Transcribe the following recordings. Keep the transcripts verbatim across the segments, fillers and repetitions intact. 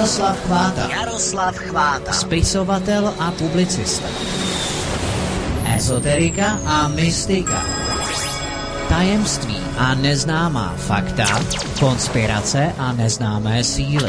Jaroslav Chváta. Jaroslav Chváta. Spisovatel a publicista. Ezoterika a mystika. Tajemství a neznámá fakta. Konspirace a neznámé síly.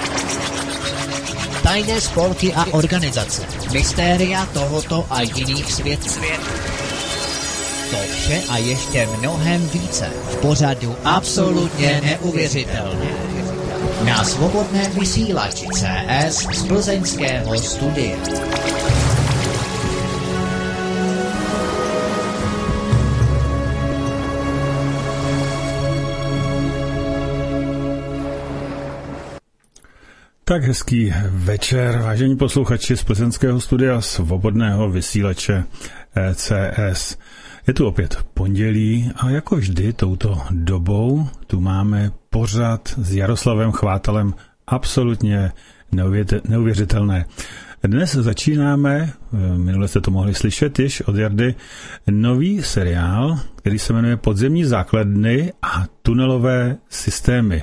Tajné spolky a organizace. Mystéria tohoto a jiných světů. To vše a ještě mnohem více v pořadu Absolutně neuvěřitelné. Na svobodném vysílači C S z plzeňského studia. Tak hezký večer, vážení posluchači z plzeňského studia svobodného vysílače C S. Je tu opět pondělí a jako vždy touto dobou tu máme pořad s Jaroslavem Chvátalem absolutně neuvěřitelné. Dnes začínáme, minule jste to mohli slyšet již od Jardy, nový seriál, který se jmenuje Podzemní základny a tunelové systémy.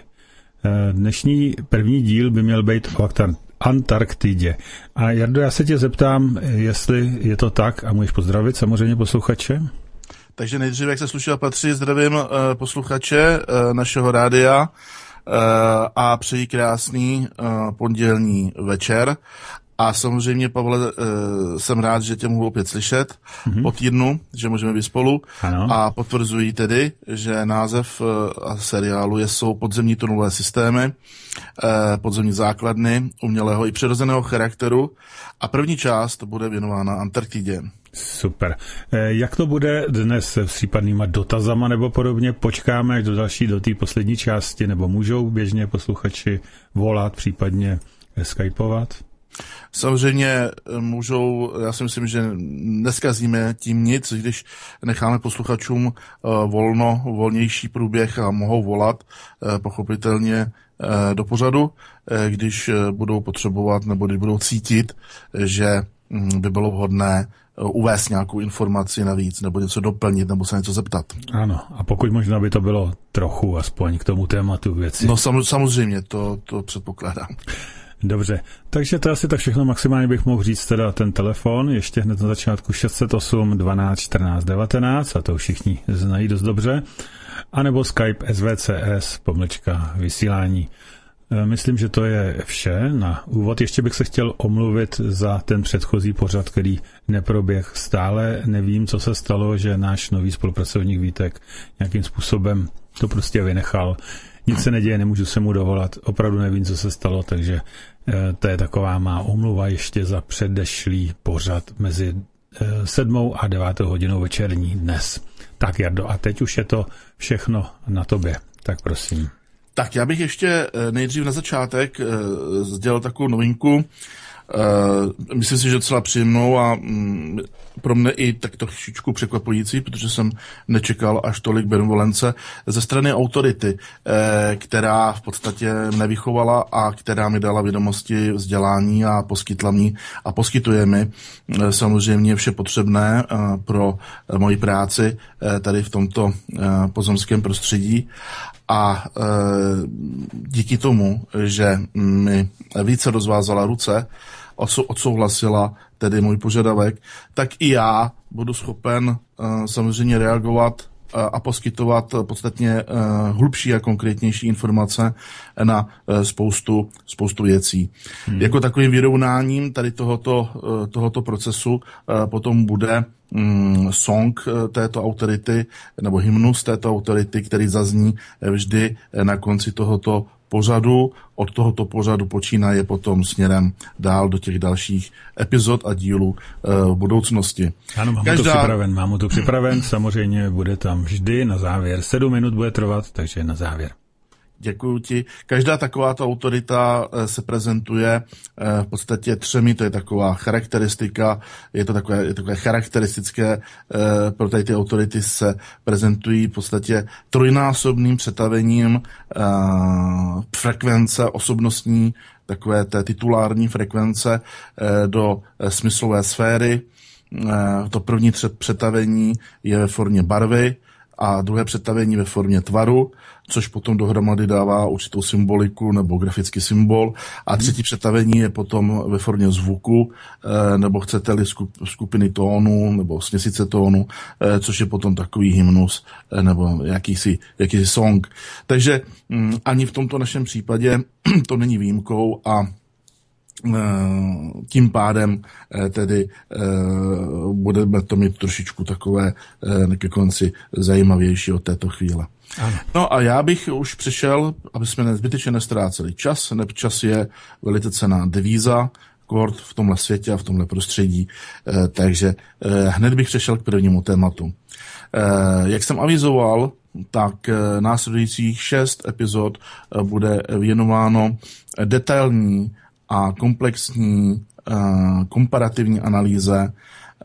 Dnešní první díl by měl být o Antarktidě. A Jardo, já se tě zeptám, jestli je to tak a můžeš pozdravit samozřejmě posluchače? Takže nejdříve, jak se slušel patří, zdravím uh, posluchače uh, našeho rádia uh, a přeji krásný uh, pondělní večer. A samozřejmě, Pavle, uh, jsem rád, že tě mohu opět slyšet mm-hmm. po týdnu, že můžeme být spolu. Ano. A potvrzuji tedy, že název uh, seriálu je, jsou podzemní tunelové systémy, uh, podzemní základny umělého i přirozeného charakteru a první část bude věnována Antarktidě. Super. Jak to bude dnes s případnýma dotazama nebo podobně? Počkáme až do další, do té poslední části, nebo můžou běžně posluchači volat, případně skypovat? Samozřejmě můžou, já si myslím, že neskazíme tím nic, když necháme posluchačům volno, volnější průběh a mohou volat pochopitelně do pořadu, když budou potřebovat nebo když budou cítit, že by bylo vhodné uvést nějakou informaci navíc, nebo něco doplnit, nebo se něco zeptat. Ano, a pokud možná by to bylo trochu aspoň k tomu tématu věci. No sam, samozřejmě, to, to předpokládám. Dobře, takže to asi tak všechno, maximálně bych mohl říct teda ten telefon, ještě hned na začátku šest set osm dvanáct čtrnáct devatenáct, a to všichni znají dost dobře, anebo Skype S V C S, pomlčka vysílání. Myslím, že to je vše na úvod. Ještě bych se chtěl omluvit za ten předchozí pořad, který neproběh. Stále nevím, co se stalo, že náš nový spolupracovník Vítek nějakým způsobem to prostě vynechal. Nic se neděje, nemůžu se mu dovolat. Opravdu nevím, co se stalo, takže to je taková má omluva ještě za předešlý pořad mezi sedmou a devátou hodinou večerní dnes. Tak, Jardo, a teď už je to všechno na tobě. Tak prosím. Tak já bych ještě nejdřív na začátek sdělil takovou novinku. Myslím si, že docela příjemnou a pro mne i tak trošičku překvapující, protože jsem nečekal až tolik benevolence ze strany autority, která v podstatě mne vychovala a která mi dala vědomosti, vzdělání a poskytla mi a poskytuje mi samozřejmě vše potřebné pro moji práci tady v tomto pozemském prostředí. A e, díky tomu, že mi více rozvázala ruce, odsouhlasila tedy můj požadavek, tak i já budu schopen e, samozřejmě reagovat a, a poskytovat podstatně e, hlubší a konkrétnější informace na e, spoustu, spoustu věcí. Hmm. Jako takovým vyrovnáním tady tohoto, e, tohoto procesu e, potom bude song této autority nebo hymnus této autority, který zazní vždy na konci tohoto pořadu. Od tohoto pořadu počínaje potom směrem dál do těch dalších epizod a dílů v budoucnosti. Ano, mám Každá... to připraven, mám to připraven, samozřejmě bude tam vždy na závěr. Sedm minut bude trvat, takže na závěr. Děkuju ti. Každá takováto autorita se prezentuje v podstatě třemi, to je taková charakteristika, je to takové, je takové charakteristické, pro tady ty autority se prezentují v podstatě trojnásobným přetavením frekvence osobnostní, takové té titulární frekvence do smyslové sféry. To první přetavení je ve formě barvy, a druhé přetavení ve formě tvaru, což potom dohromady dává určitou symboliku nebo grafický symbol. A třetí přetavení je potom ve formě zvuku, nebo chcete-li skupiny tónů nebo směsice tónů, což je potom takový hymnus nebo jakýsi, jakýsi song. Takže ani v tomto našem případě to není výjimkou a tím pádem tedy budeme to mít trošičku takové ke konci zajímavější od této chvíle. Ano. No a já bych už přešel, aby jsme nezbytečně nestráceli čas, neb čas je velice cenná devíza, kort v tomhle světě a v tomhle prostředí, takže hned bych přešel k prvnímu tématu. Jak jsem avizoval, tak následujících šest epizod bude věnováno detailní a komplexní uh, komparativní analýze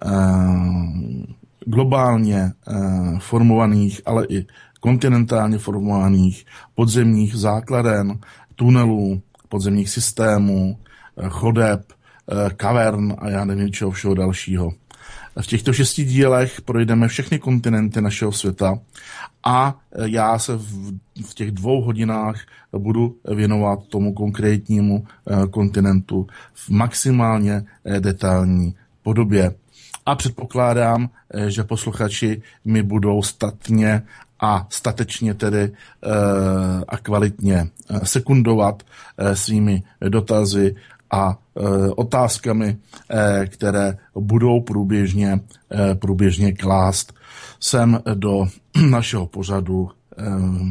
uh, globálně uh, formovaných, ale i kontinentálně formovaných podzemních základen, tunelů, podzemních systémů, uh, chodeb, uh, kavern a já nevím čeho všeho dalšího. V těchto šesti dílech projdeme všechny kontinenty našeho světa a já se v, v těch dvou hodinách budu věnovat tomu konkrétnímu kontinentu v maximálně detailní podobě. A předpokládám, že posluchači mi budou statně a statečně tedy a kvalitně sekundovat svými dotazy a e, otázkami, e, které budou průběžně, e, průběžně klást sem do našeho pořadu e,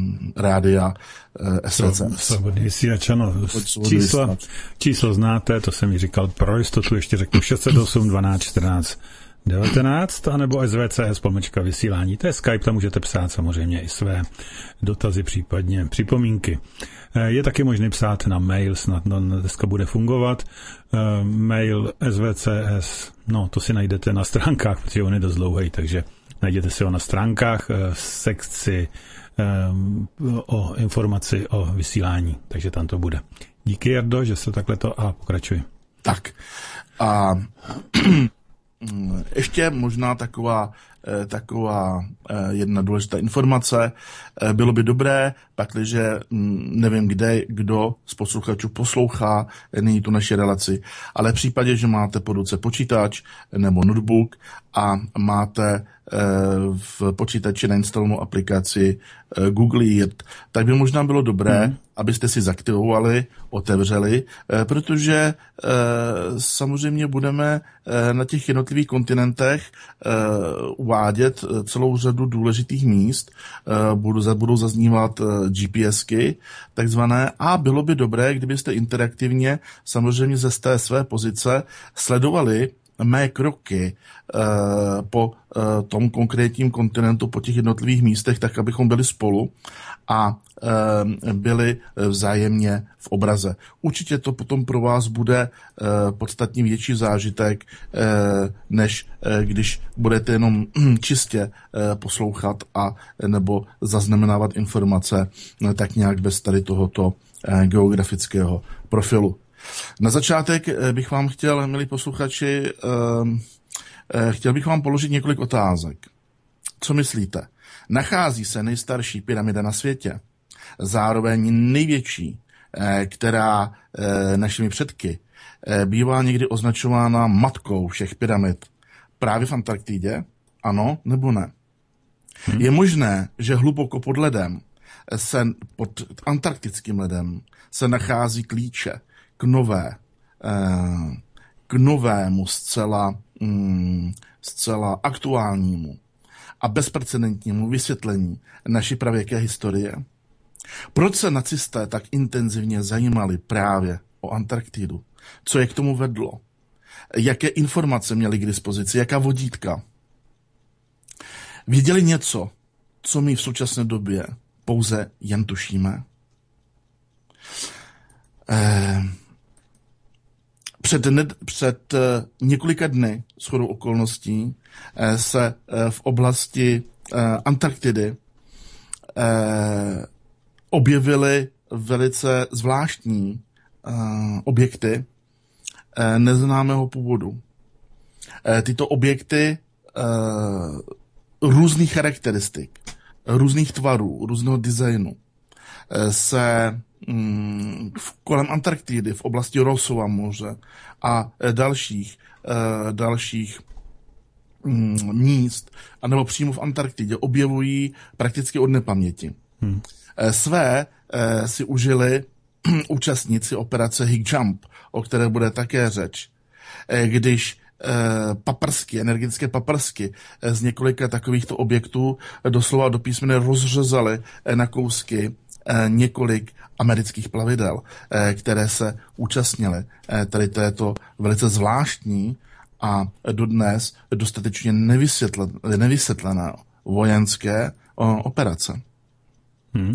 rádia e, S V C S. Svobodný vysílač, ano. Číslo, číslo znáte, to jsem mi říkal pro jistotu, ještě řeknu šest set osm dvanáct čtrnáct devatenáct, anebo S V C S pomlčka vysílání. To je Skype, tam můžete psát samozřejmě i své dotazy, případně připomínky. Je taky možné psát na mail, snad no, dneska bude fungovat. E, mail S V C S, no to si najdete na stránkách, protože on je dost dlouhý, takže najděte si ho na stránkách v sekci e, o informaci o vysílání, takže tam to bude. Díky, Jardo, že se takhle to a pokračuj. Tak a ještě možná taková, taková jedna důležitá informace. Bylo by dobré, pakliže nevím kde, kdo z posluchačů poslouchá nyní tu naši relaci, ale v případě, že máte po ruce počítač nebo notebook a máte v počítači nainstalovanou aplikaci Google Earth, tak by možná bylo dobré, hmm. abyste si zaktivovali, otevřeli, protože samozřejmě budeme na těch jednotlivých kontinentech uvádět celou řadu důležitých míst, budou zaznívat GPSky takzvané a bylo by dobré, kdybyste interaktivně samozřejmě ze té své pozice sledovali mé kroky uh, po uh, tom konkrétním kontinentu, po těch jednotlivých místech, tak abychom byli spolu a uh, byli vzájemně v obraze. Určitě to potom pro vás bude uh, podstatně větší zážitek, uh, než uh, když budete jenom čistě uh, poslouchat a nebo zaznamenávat informace uh, tak nějak bez tady tohoto uh, geografického profilu. Na začátek bych vám chtěl, milí posluchači, chtěl bych vám položit několik otázek. Co myslíte? Nachází se nejstarší pyramida na světě, zároveň největší, která našimi předky bývá někdy označována matkou všech pyramid, právě v Antarktidě? Ano nebo ne? Hmm. Je možné, že hluboko pod ledem, se, pod antarktickým ledem, se nachází klíče k nové, k novému zcela, zcela aktuálnímu a bezprecedentnímu vysvětlení naší pravěké historie? Proč se nacisté tak intenzivně zajímali právě o Antarktidu? Co je k tomu vedlo? Jaké informace měli k dispozici? Jaká vodítka? Věděli něco, co my v současné době pouze jen tušíme? Eh, Před, ne, před uh, několika dny shodou okolností uh, se uh, v oblasti uh, Antarktidy uh, objevily velice zvláštní uh, objekty uh, neznámého původu. Uh, tyto objekty uh, různých charakteristik různých tvarů, různého designu se mm, kolem Antarktidy, v oblasti Rossova moře a dalších, dalších mm, míst, anebo přímo v Antarktidě objevují prakticky od nepaměti. Hmm. Své si užili účastníci operace High Jump, o které bude také řeč, když paprsky, energetické paprsky z několika takovýchto objektů doslova do písmene rozřezali na kousky několik amerických plavidel, které se účastnily tady této velice zvláštní a dodnes dostatečně nevysvětlené vojenské operace. Hmm.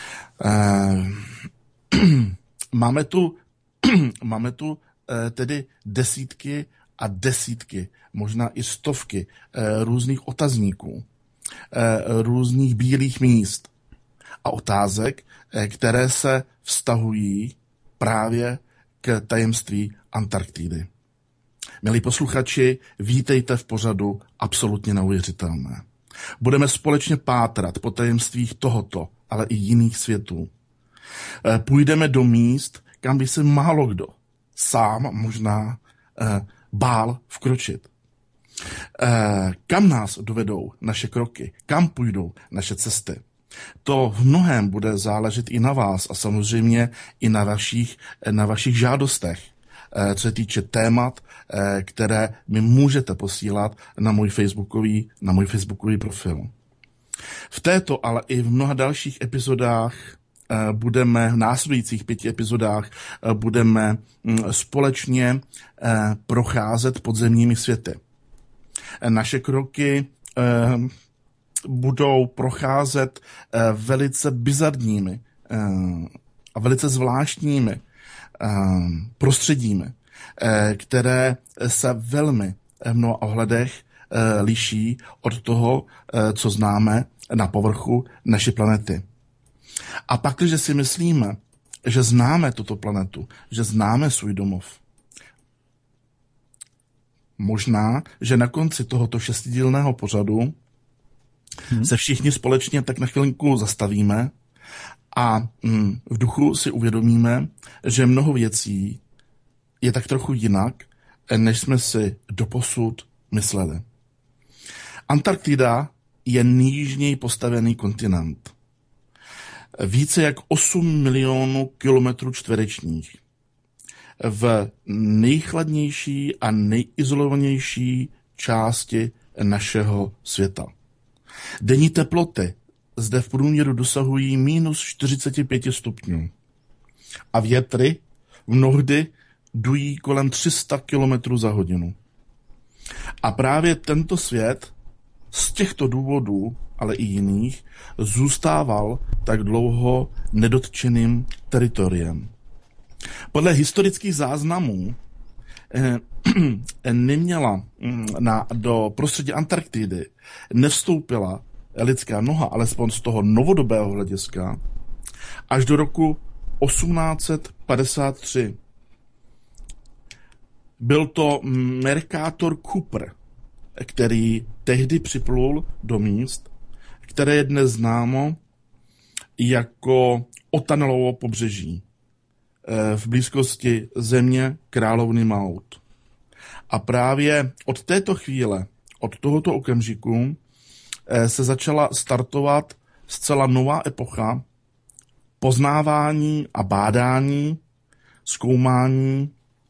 Máme tu, máme tu tedy desítky a desítky, možná i stovky různých otazníků, různých bílých míst a otázek, které se vztahují právě k tajemství Antarktidy. Milí posluchači, vítejte v pořadu Absolutně neuvěřitelné. Budeme společně pátrat po tajemstvích tohoto, ale i jiných světů. Půjdeme do míst, kam by se málo kdo sám možná eh, bál vkročit. Eh, kam nás dovedou naše kroky, kam půjdou naše cesty. To v mnohém bude záležet i na vás a samozřejmě i na vašich, na vašich žádostech, eh, co se týče témat, eh, které mi můžete posílat na můj facebookový, na můj facebookový profil. V této, ale i v mnoha dalších epizodách budeme, v následujících pěti epizodách budeme společně procházet podzemními světy. Naše kroky budou procházet velice bizarními a velice zvláštními prostředími, které se velmi v mnoha ohledech liší od toho, co známe na povrchu naší planety. A pak, když si myslíme, že známe tuto planetu, že známe svůj domov, možná, že na konci tohoto šestidílného pořadu hmm. se všichni společně tak na chvilku zastavíme a mm, v duchu si uvědomíme, že mnoho věcí je tak trochu jinak, než jsme si doposud mysleli. Antarktida je nejjižněji postavený kontinent. Více jak osm milionů kilometrů čtverečních. V nejchladnější a nejizolovanější části našeho světa. Denní teploty zde v průměru dosahují minus čtyřicet pět stupňů. A větry mnohdy dují kolem tři sta kilometrů za hodinu. A právě tento svět z těchto důvodů, ale i jiných, zůstával tak dlouho nedotčeným teritoriem. Podle historických záznamů eh, neměla na, do prostředí Antarktidy nevstoupila lidská noha, alespoň z toho novodobého hlediska, až do roku osmnáct set padesát tři. Byl to Mercator Cooper, který tehdy připlul do míst, které je dnes známo jako Otanelovo pobřeží v blízkosti země královny Maud. A právě od této chvíle, od tohoto okamžiku se začala startovat zcela nová epocha poznávání a bádání, zkoumání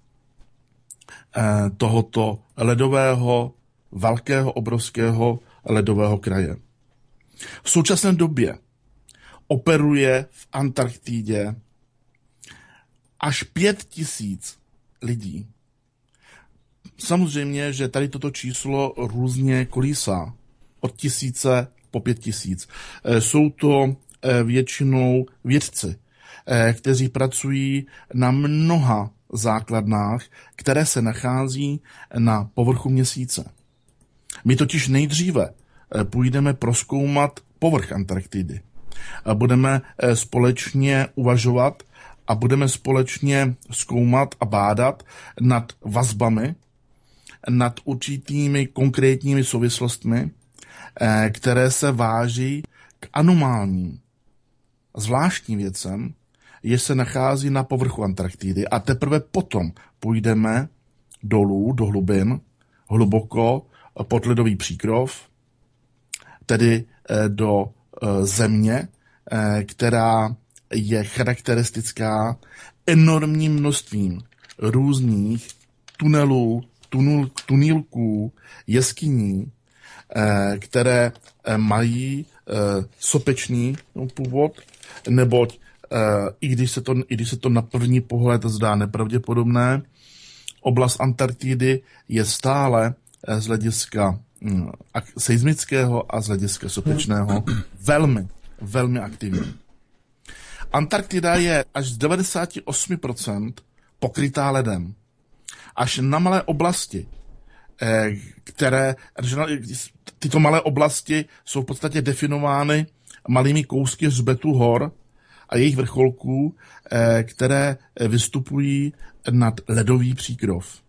tohoto ledového, velkého, obrovského ledového kraje. V současné době operuje v Antarktidě až pět tisíc lidí. Samozřejmě, že tady toto číslo různě kolísá. Od tisíce po pět tisíc. Jsou to většinou vědci, kteří pracují na mnoha základnách, které se nachází na povrchu měsíce. My totiž nejdříve půjdeme prozkoumat povrch Antarktidy. Budeme společně uvažovat a budeme společně zkoumat a bádat nad vazbami, nad určitými konkrétními souvislostmi, které se váží k anomálním, zvláštním věcem, jež se nachází na povrchu Antarktidy a teprve potom půjdeme dolů, do hlubin, hluboko pod ledový příkrov, tedy do země, která je charakteristická enormním množstvím různých tunelů, tunul, tunílků, jeskyní, které mají sopečný původ, neboť i když se to, i když se to na první pohled zdá nepravděpodobné, oblast Antarktidy je stále z hlediska seismického a z hlediska sopečného velmi, velmi aktivní. Antarktida je až z devadesát osm procent pokrytá ledem. Až na malé oblasti, které, tyto malé oblasti jsou v podstatě definovány malými kousky hřbetu hor a jejich vrcholků, které vystupují nad ledový příkrov.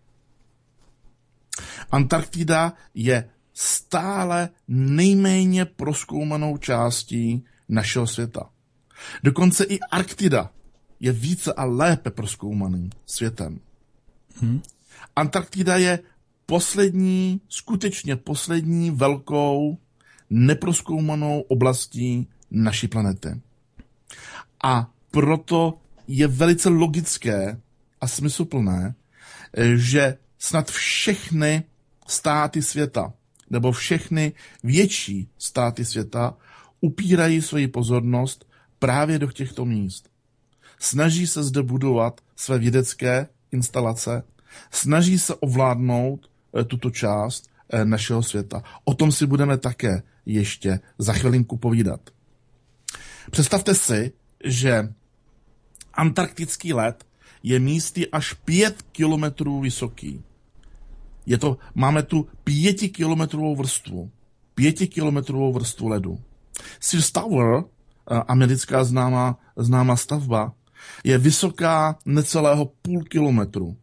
Antarktida je stále nejméně prozkoumanou částí našeho světa. Dokonce i Arktida je více a lépe prozkoumaným světem. Hmm. Antarktida je poslední, skutečně poslední velkou neprozkoumanou oblastí naší planety. A proto je velice logické a smysluplné, že snad všechny státy světa, nebo všechny větší státy světa upírají svoji pozornost právě do těchto míst. Snaží se zde budovat své vědecké instalace, snaží se ovládnout tuto část našeho světa. O tom si budeme také ještě za chvilinku povídat. Představte si, že antarktický led je místy až pět kilometrů vysoký. Je to, máme tu pětikilometrovou vrstvu. Pětikilometrovou vrstvu ledu. Sears Tower, americká známá, známá stavba, je vysoká necelého půl kilometru.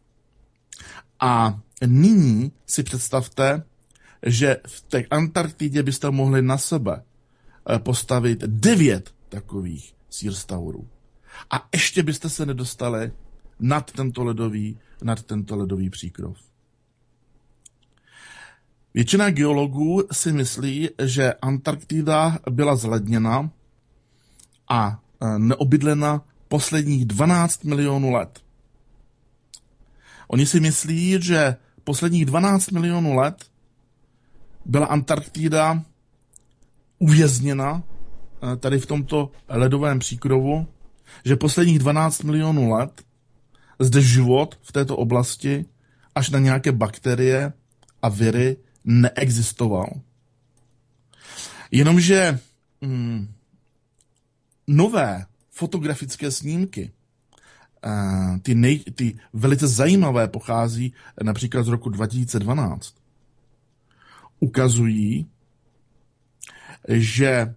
A nyní si představte, že v té Antarktidě byste mohli na sebe postavit devět takových Sears Towerů. A ještě byste se nedostali nad tento ledový, nad tento ledový příkrov. Většina geologů si myslí, že Antarktida byla zledněna a neobydlena posledních dvanáct milionů let. Oni si myslí, že posledních dvanáct milionů let byla Antarktida uvězněna tady v tomto ledovém příkrovu, že posledních dvanáct milionů let zde život v této oblasti až na nějaké bakterie a viry neexistoval. Jenomže mm, nové fotografické snímky, ty, nej, ty velice zajímavé, pochází například z roku dva tisíce dvanáct, ukazují, že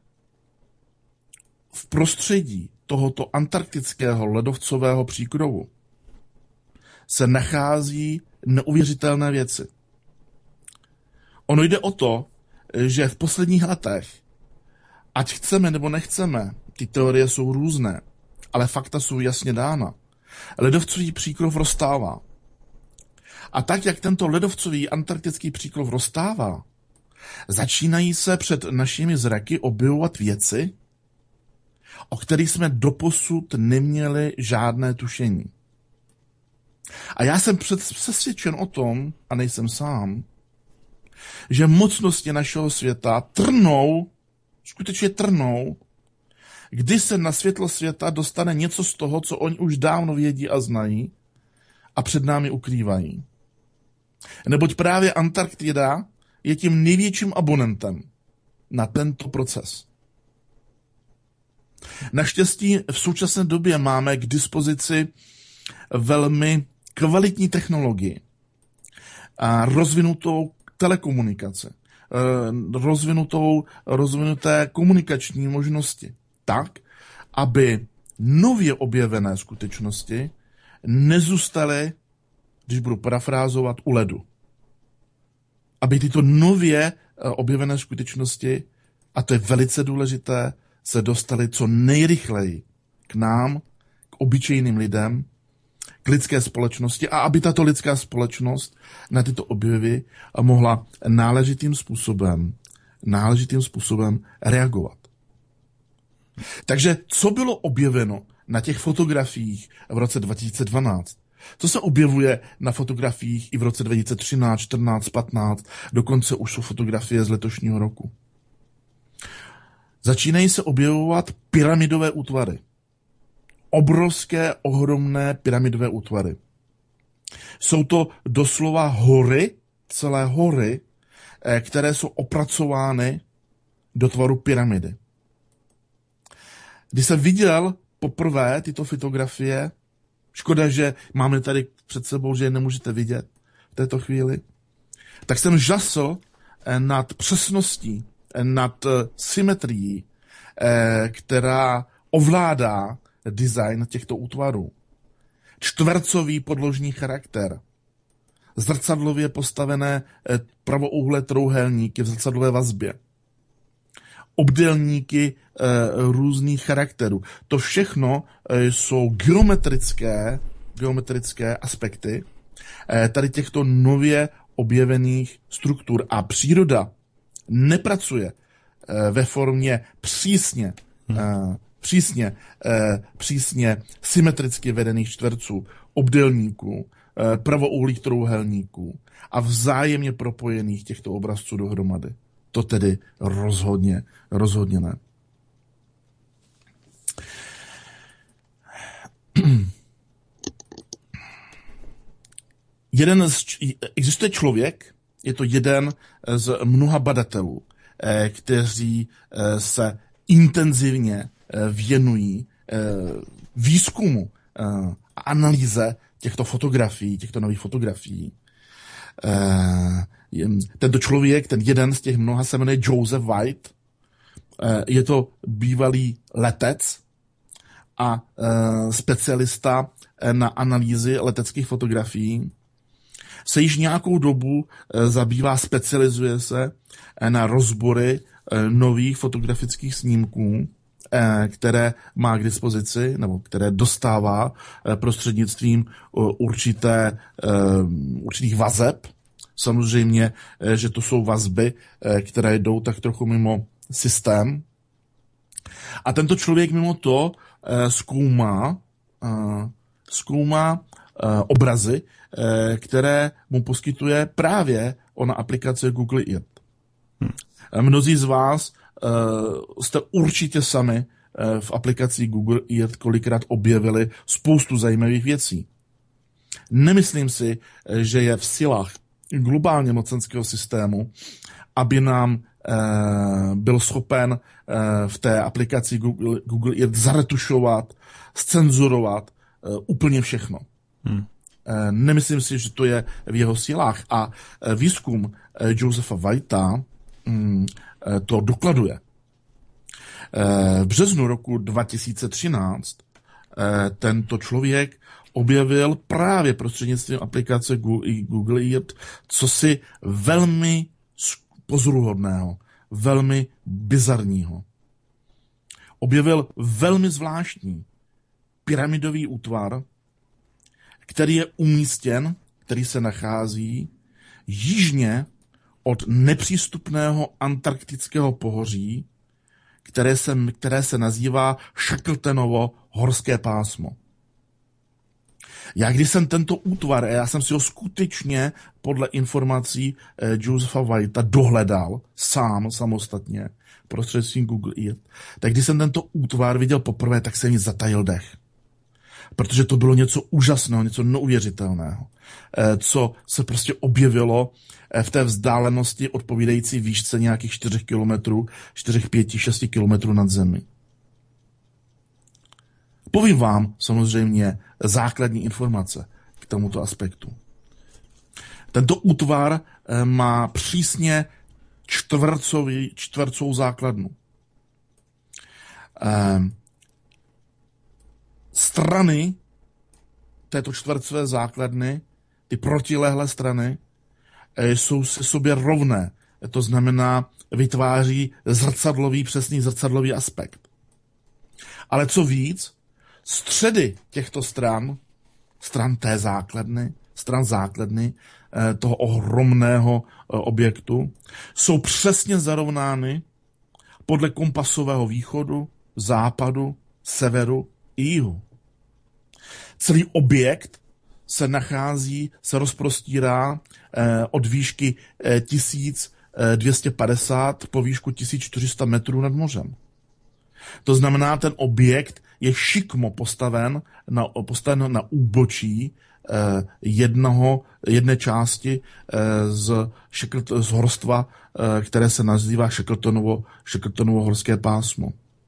v prostředí tohoto antarktického ledovcového příkrovu se nachází neuvěřitelné věci. Ono jde o to, že v posledních letech, ať chceme nebo nechceme, ty teorie jsou různé, ale fakta jsou jasně dána. Ledovcový příkrov roztává. A tak, jak tento ledovcový antarktický příkrov roztává, začínají se před našimi zraky objevovat věci, o kterých jsme doposud neměli žádné tušení. A já jsem přesvědčen o tom, a nejsem sám, že mocnosti našeho světa trnou, skutečně trnou, kdy se na světlo světa dostane něco z toho, co oni už dávno vědí a znají a před námi ukrývají. Neboť právě Antarktida je tím největším abonentem na tento proces. Naštěstí v současné době máme k dispozici velmi kvalitní technologii a rozvinutou telekomunikaci, rozvinutou, rozvinuté komunikační možnosti, tak, aby nově objevené skutečnosti nezůstaly, když budu parafrázovat, u ledu. Aby tyto nově objevené skutečnosti a to je velice důležité, se dostali co nejrychleji k nám, k obyčejným lidem, k lidské společnosti a aby tato lidská společnost na tyto objevy mohla náležitým způsobem, náležitým způsobem reagovat. Takže co bylo objeveno na těch fotografiích v roce dva tisíce dvanáct? Co se objevuje na fotografiích i v roce dva tisíce třináct, čtrnáct, patnáct, dokonce už jsou fotografie z letošního roku. Začínají se objevovat pyramidové útvary. Obrovské, ohromné pyramidové útvary. Jsou to doslova hory, celé hory, které jsou opracovány do tvaru pyramidy. Když jsem viděl poprvé tyto fotografie, škoda, že máme tady před sebou, že je nemůžete vidět v této chvíli, tak jsem žasl nad přesností, nad symetrií, která ovládá design těchto útvarů. Čtvercový podložní charakter, zrcadlově postavené pravouhlé trouhelníky v zrcadlové vazbě, obdélníky e, různých charakterů. To všechno e, jsou geometrické, geometrické aspekty e, tady těchto nově objevených struktur. A příroda nepracuje e, ve formě přísně, e, přísně, e, přísně symetricky vedených čtverců, obdélníků, e, pravouhlých trouhelníků a vzájemně propojených těchto obrazců dohromady. To tedy rozhodně, rozhodně ne. Jeden z, existuje člověk, je to jeden z mnoha badatelů, kteří se intenzivně věnují výzkumu a analýze těchto fotografií, těchto nových fotografií. Tento člověk, ten jeden z těch mnoha, se jmenuje Joseph White. Je to bývalý letec a specialista na analýzy leteckých fotografií. Se již nějakou dobu zabývá, specializuje se na rozbory nových fotografických snímků, které má k dispozici, nebo které dostává prostřednictvím určité, určitých vazeb. Samozřejmě, že to jsou vazby, které jdou tak trochu mimo systém. A tento člověk mimo to zkoumá, zkoumá obrazy, které mu poskytuje právě ona aplikace Google Earth. Hmm. Mnozí z vás jste určitě sami v aplikaci Google Earth kolikrát objevili spoustu zajímavých věcí. Nemyslím si, že je v silách globálně mocenského systému, aby nám e, byl schopen e, v té aplikaci Google, Google Earth zaretušovat, scenzurovat e, úplně všechno. Hmm. E, nemyslím si, že to je v jeho silách. A e, výzkum e, Josepha Whitea mm, e, to dokladuje. E, v březnu roku dva tisíce třináct e, tento člověk objevil právě prostřednictvím aplikace Google Earth cosi velmi pozoruhodného, velmi bizarního. Objevil velmi zvláštní pyramidový útvar, který je umístěn, který se nachází jižně od nepřístupného antarktického pohoří, které se, které se nazývá Shackletanovo horské pásmo. Já když jsem tento útvar, já jsem si ho skutečně podle informací eh, Josepha Whitea dohledal sám, samostatně, prostřednictvím Google Earth, tak když jsem tento útvar viděl poprvé, tak se mi zatajil dech. Protože to bylo něco úžasného, něco neuvěřitelného, eh, co se prostě objevilo eh, v té vzdálenosti odpovídající výšce nějakých čtyři kilometrů, čtyři, pět, šest kilometrů nad zemi. Povím vám samozřejmě základní informace k tomuto aspektu. Tento útvar má přísně čtvercový, čtvercovou základnu. Strany této čtvercové základny, ty protilehlé strany, jsou se sobě rovné. To znamená, vytváří zrcadlový, přesný zrcadlový aspekt. Ale co víc, středy těchto stran, stran té základny, stran základny toho ohromného objektu, jsou přesně zarovnány podle kompasového východu, západu, severu i jihu. Celý objekt se nachází, se rozprostírá od výšky tisíc dvě stě padesát po výšku tisíc čtyři sta metrů nad mořem. To znamená, ten objekt je šikmo postaven na, postaven na úbočí eh, jednoho, jedné části eh, z, Shacklet, z horstva, eh, které se nazývá Shackletonovo, Shackletonovo horské pásmo.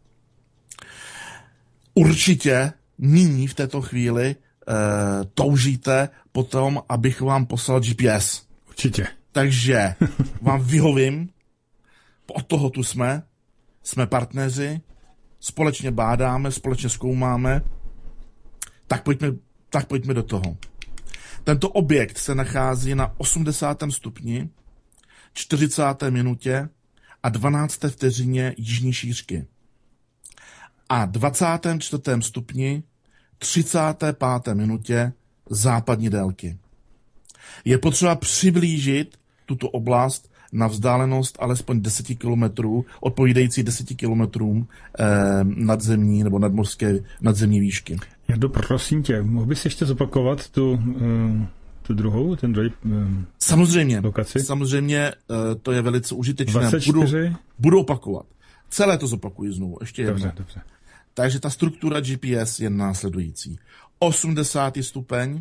Určitě nyní v této chvíli eh, toužíte potom, abych vám poslal G P S. Určitě. Takže vám vyhovím, od toho tu jsme, jsme partneři, společně bádáme, společně zkoumáme, tak pojďme, tak pojďme do toho. Tento objekt se nachází na osmdesátém stupni, čtyřicáté minutě a dvanácté vteřině jižní šířky. A dvacátém čtvrtém stupni, třicáté páté minutě západní délky. Je potřeba přiblížit tuto oblast na vzdálenost alespoň deset kilometrů, odpovídající deseti kilometrům eh, nadzemní nebo nadmořské nadzemní výšky. Jardo, prosím tě, mohl bys ještě zopakovat tu, uh, tu druhou, ten druhý uh, samozřejmě, lokaci? Samozřejmě, uh, to je velice užitečné. dvacet čtyři Budu, budu opakovat. Celé to zopakuji znovu, ještě jednou. Dobře, dobře. Takže ta struktura G P S je následující. osmdesátý stupeň,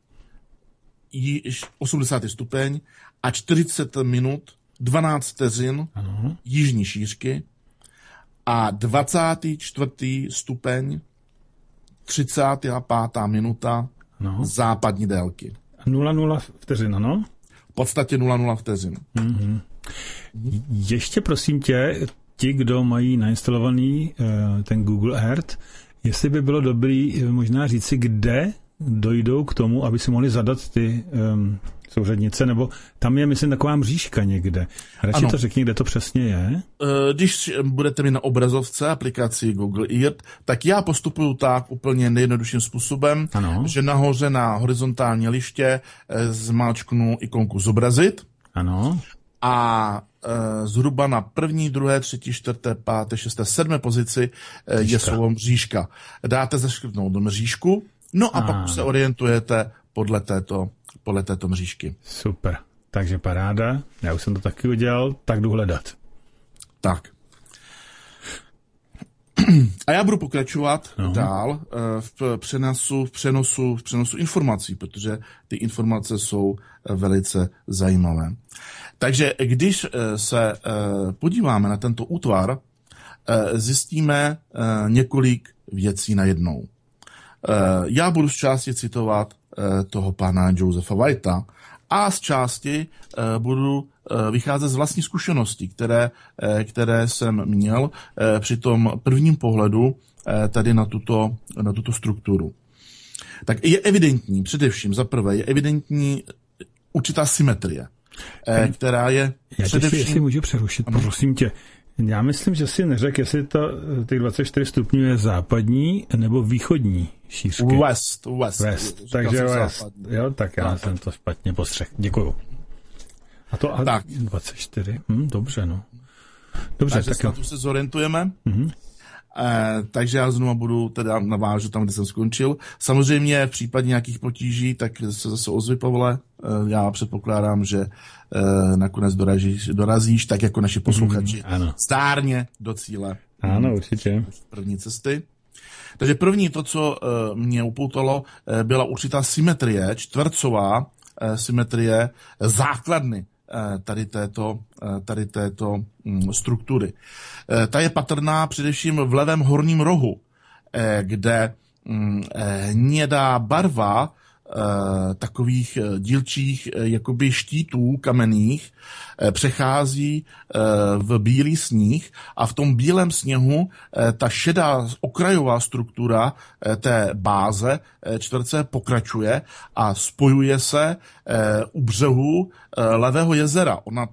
osmdesátý stupeň a čtyřicet minut, dvanáct vteřin ano. Jižní šířky a dvacátý čtvrtý stupeň, třicátá pátá minuta ano. západní délky. nula nula vteřin, ano? V podstatě nula nula vteřin. Mm-hmm. Ještě prosím tě, ti, kdo mají nainstalovaný uh, ten Google Earth, jestli by bylo dobrý možná říci, kde dojdou k tomu, aby si mohli zadat ty um, souřadnice, nebo tam je, myslím, taková mřížka někde. Radši ano. To řekni, kde to přesně je. Když budete mít na obrazovce aplikaci Google Earth, tak já postupuju tak úplně nejjednodušším způsobem, ano. že nahoře na horizontální liště zmáčknu ikonku zobrazit. Ano. A e, zhruba na první, druhé, třetí, čtvrté, páté, šesté, sedmé pozici e, je slovo mřížka. Dáte zaškrtnout do mřížku, no a, a pak se orientujete podle této, podle této mřížky. Super, takže paráda, já už jsem to taky udělal, tak jdu hledat. Tak. A já budu pokračovat no. dál v přenosu, v přenosu, v přenosu informací, protože ty informace jsou velice zajímavé. Takže když se podíváme na tento útvar, zjistíme několik věcí najednou. Já budu z části citovat toho pana Josepha Whitea a z části budu vycházet z vlastní zkušeností, které, které jsem měl při tom prvním pohledu tady na tuto, na tuto strukturu. Tak je evidentní, především za prvé, je evidentní určitá symetrie, která je Já především... Já jestli můžu přerušit, prosím tě. Já myslím, že si neřekl, jestli to, těch dvacet čtyři stupňů je západní nebo východní šířky. West, west. West, takže west. Západní. Jo, tak já tak. jsem to špatně postřehl. Děkuju. A to a tak. dvacet čtyři, hm, dobře, no. Dobře, takže tak se tu se zorientujeme. Mm-hmm. Eh, takže já znovu budu teda navážu tam, kde jsem skončil. Samozřejmě v případě nějakých potíží, tak se zase ozvi, Pavle. Eh, já předpokládám, že eh, nakonec dorazíš, dorazíš, tak jako naši posluchači, mm, zdárně do cíle. Ano, určitě. První cesty. Takže první to, co eh, mě upoutalo, eh, byla určitá symetrie, čtvercová eh, symetrie základny tady této, tady této struktury. Ta je patrná především v levém horním rohu, kde hnědá barva takových dílčích jakoby štítů kamenných přechází v bílý sníh a v tom bílém sněhu ta šedá okrajová struktura té báze čtverce pokračuje a spojuje se u břehu levého jezera. Ona ta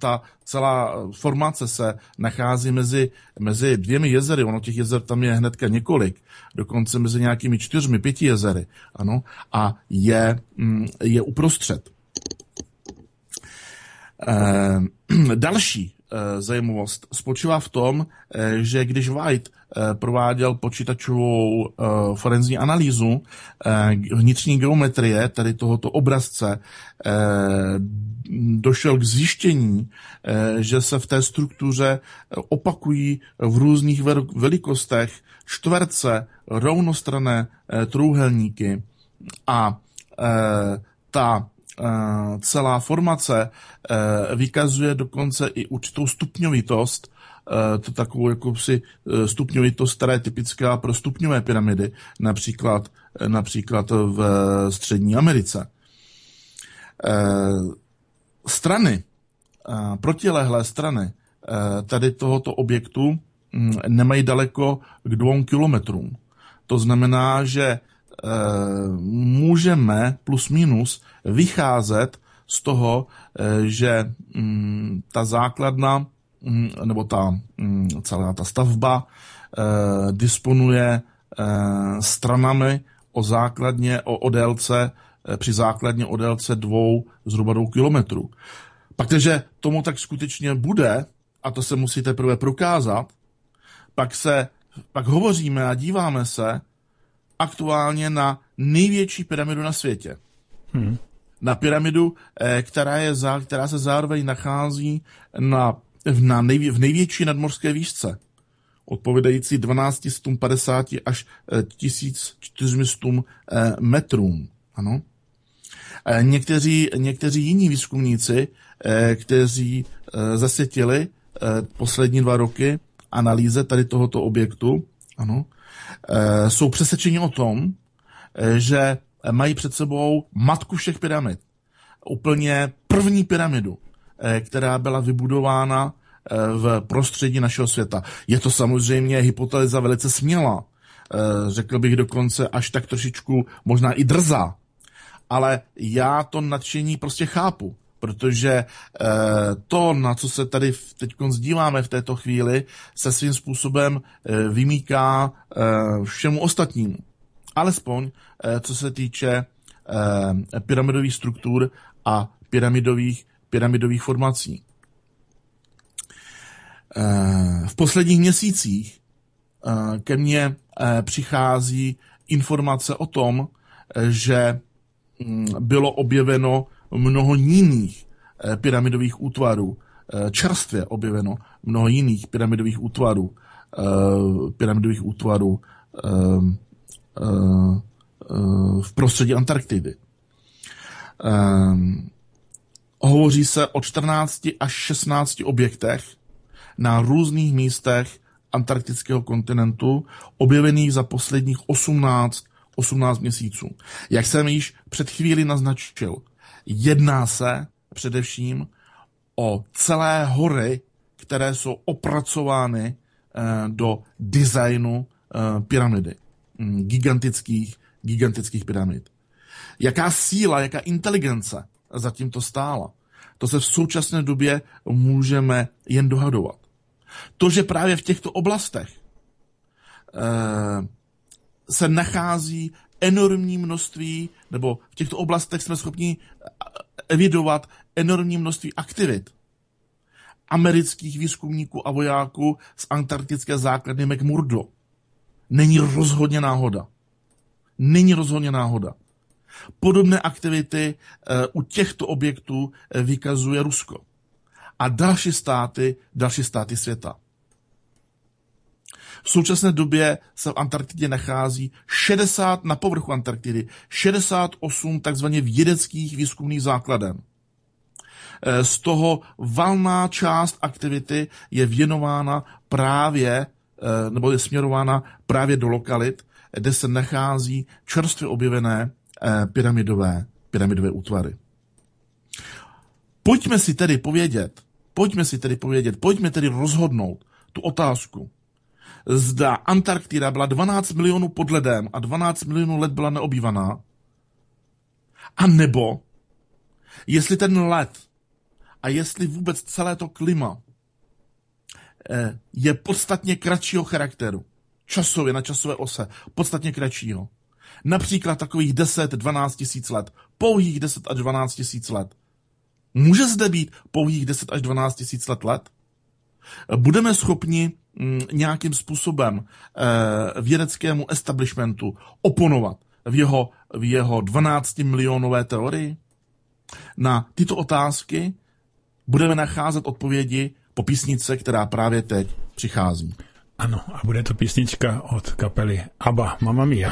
celá formace se nachází mezi, mezi dvěmi jezery, ono těch jezer tam je hnedka několik, dokonce mezi nějakými čtyřmi, pěti jezery, ano, a je, je uprostřed. Eh, další eh, zajímavost spočívá v tom, eh, že když White eh, prováděl počítačovou eh, forenzní analýzu eh, vnitřní geometrie, tedy tohoto obrazce, eh, došel k zjištění, eh, že se v té struktuře opakují v různých velikostech čtverce, rovnostranné eh, trůhelníky a eh, ta celá formace vykazuje dokonce i určitou stupňovitost, to takovou jakousi stupňovitost, která je typická pro stupňové pyramidy, například, například v Střední Americe. Strany, protilehlé strany tady tohoto objektu nemají daleko k dvou kilometrům. To znamená, že můžeme plus minus vycházet z toho, že ta základna nebo ta celá ta stavba disponuje stranami o základně o, o délce, při základně o délce dvou zhruba dvou kilometrů. Pak, takže tomu tak skutečně bude, a to se musí teprve prokázat, pak se pak hovoříme a díváme se aktuálně na největší pyramidu na světě. Hmm. Na pyramidu, která, je, která se zároveň nachází na, na nejvě, v největší nadmořské výšce, odpovídající dvanáct set padesát až tisíc čtyři sta metrům. Ano. Někteří, někteří jiní výzkumníci, kteří zasvětili poslední dva roky analýze tady tohoto objektu, ano, jsou přesvědčeni o tom, že mají před sebou matku všech pyramid. Úplně první pyramidu, která byla vybudována v prostředí našeho světa. Je to samozřejmě hypotéza velice smělá. Řekl bych dokonce až tak trošičku možná i drzá. Ale já to nadšení prostě chápu. Protože to, na co se tady teď díváme v této chvíli, se svým způsobem vymýká všemu ostatnímu. Alespoň co se týče pyramidových struktur a pyramidových, pyramidových formací. V posledních měsících ke mně přichází informace o tom, že bylo objeveno mnoho jiných pyramidových útvarů, čerstvě objeveno mnoho jiných pyramidových útvarů, pyramidových útvarů v prostředí Antarktidy. Hovoří se o čtrnácti až šestnácti objektech na různých místech antarktického kontinentu, objevených za posledních osmnáct, osmnáct měsíců. Jak jsem již před chvíli naznačil, jedná se především o celé hory, které jsou opracovány do designu pyramidy. Gigantických, gigantických pyramid. Jaká síla, jaká inteligence za tímto stála, to se v současné době můžeme jen dohadovat. To, že právě v těchto oblastech se nachází enormní množství, nebo v těchto oblastech jsme schopni evidovat enormní množství aktivit amerických výzkumníků a vojáků z antarktické základny McMurdo. Není rozhodně náhoda. Není rozhodně náhoda. Podobné aktivity u těchto objektů vykazuje Rusko. A další státy, další státy světa. V současné době se v Antarktidě nachází šedesát, na povrchu Antarktidy, šedesát osm takzvaně vědeckých výzkumných základen. Z toho valná část aktivity je věnována právě, nebo je směrována právě do lokalit, kde se nachází čerstvě objevené pyramidové, pyramidové útvary. Pojďme si tedy povědět, pojďme si tedy povědět, pojďme tedy rozhodnout tu otázku. Zda Antarktida byla dvanáct milionů pod ledem a dvanáct milionů let byla neobývaná, a nebo jestli ten led a jestli vůbec celé to klima je podstatně kratšího charakteru, časově na časové ose, podstatně kratšího. Například takových deset až dvanáct tisíc let, pouhých deset až dvanáct tisíc let. Může zde být pouhých deset až dvanáct tisíc let let? Budeme schopni mm, nějakým způsobem eh, vědeckému establishmentu oponovat v jeho, v jeho dvanáctimilionové teorii? Na tyto otázky budeme nacházet odpovědi po písničce, která právě teď přichází. Ano, a bude to písnička od kapely ABBA, Mamma Mia.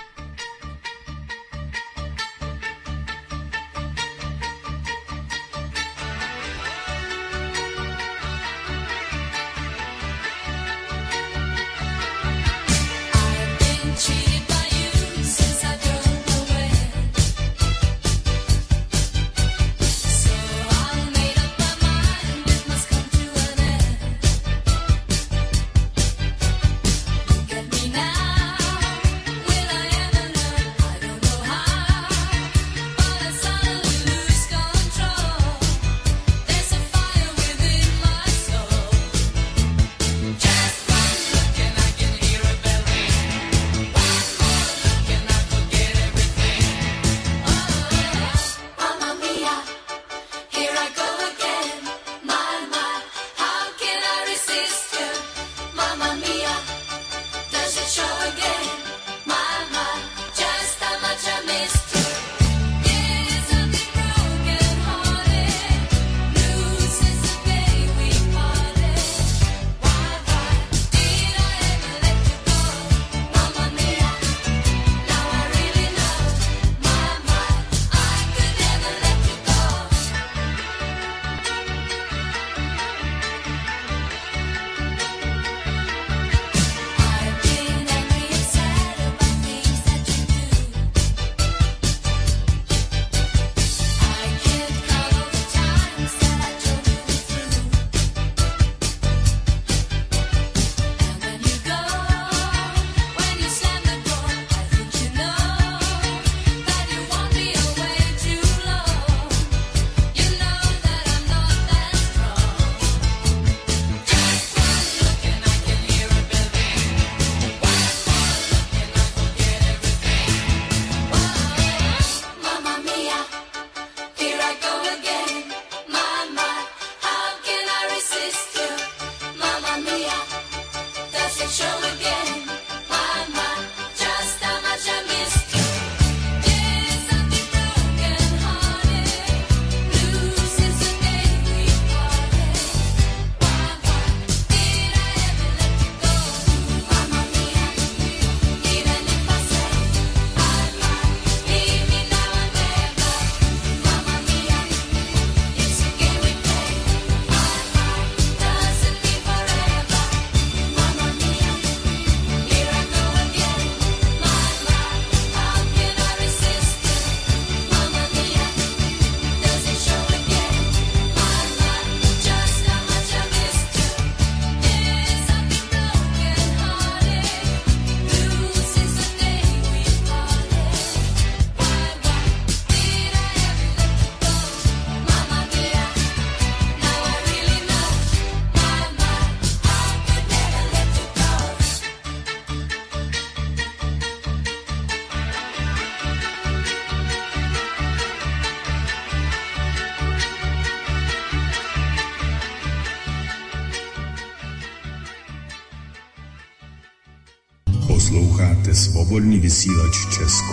Posloucháte Svobodný vysílač Česko.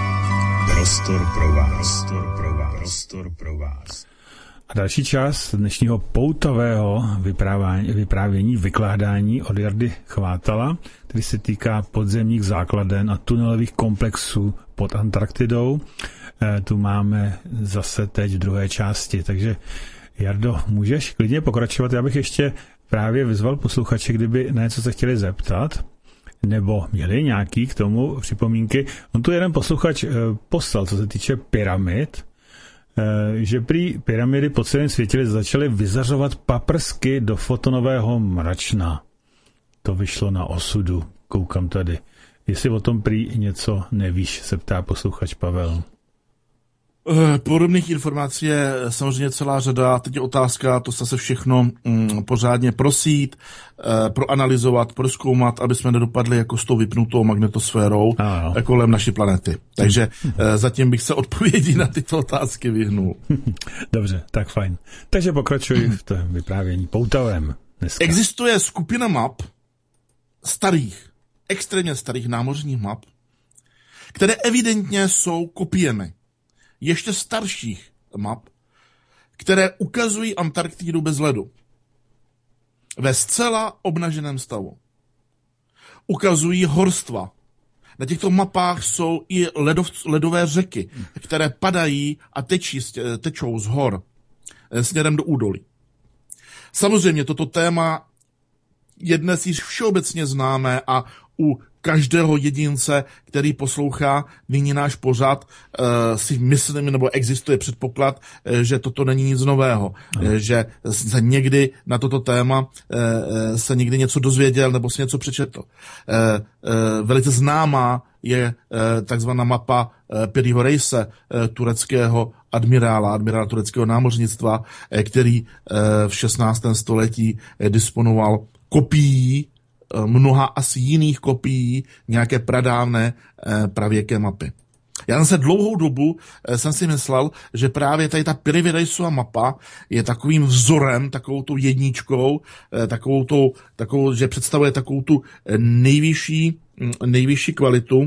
Prostor pro vás. Prostor pro vás. Prostor pro vás. A další část dnešního poutavého vyprávění, vykládání od Jardy Chvátala, který se týká podzemních základen a tunelových komplexů pod Antarktidou. E, tu máme zase teď v druhé části, takže Jardo, můžeš klidně pokračovat? Já bych ještě právě vyzval posluchače, kdyby na něco se chtěli zeptat, nebo měli nějaký k tomu připomínky. On tu jeden posluchač e, poslal, co se týče pyramid, že prý pyramidy po celém světě začaly vyzařovat paprsky do fotonového mračna. To vyšlo na osudu, koukám tady. Jestli o tom prý něco nevíš, se ptá posluchač Pavel. Podobných informací je samozřejmě celá řada. Teď je otázka, to se všechno mm, pořádně prosít, eh, proanalyzovat, prozkoumat, aby jsme nedopadli jako s tou vypnutou magnetosférou eh, kolem naší planety. Takže eh, zatím bych se odpovědí na tyto otázky vyhnul. Dobře, tak fajn. Takže pokračuji v tom vyprávění poutavém dneska. Existuje skupina map starých, extrémně starých námořních map, které evidentně jsou kopiemi ještě starších map, které ukazují Antarktidu bez ledu. Ve zcela obnaženém stavu. Ukazují horstva. Na těchto mapách jsou i ledov, ledové řeky, které padají a tečí, tečou z hor směrem do údolí. Samozřejmě toto téma je dnes již všeobecně známé a u každého jedince, který poslouchá nyní náš pořad, si myslím, nebo existuje předpoklad, že toto není nic nového. Aha. Že se někdy na toto téma se někdy něco dozvěděl nebo si něco přečetl. Velice známá je takzvaná mapa Piriho Reise, tureckého admirála, admirála tureckého námořnictva, který v šestnáctém století disponoval kopií mnoha asi jiných kopií nějaké pradávné pravěké mapy. Já jsem se dlouhou dobu jsem si myslel, že právě tady ta Piri Reisova mapa je takovým vzorem, takovou tou jedničkou, takovou tou, takovou, že představuje takovou tu nejvyšší, nejvyšší kvalitu,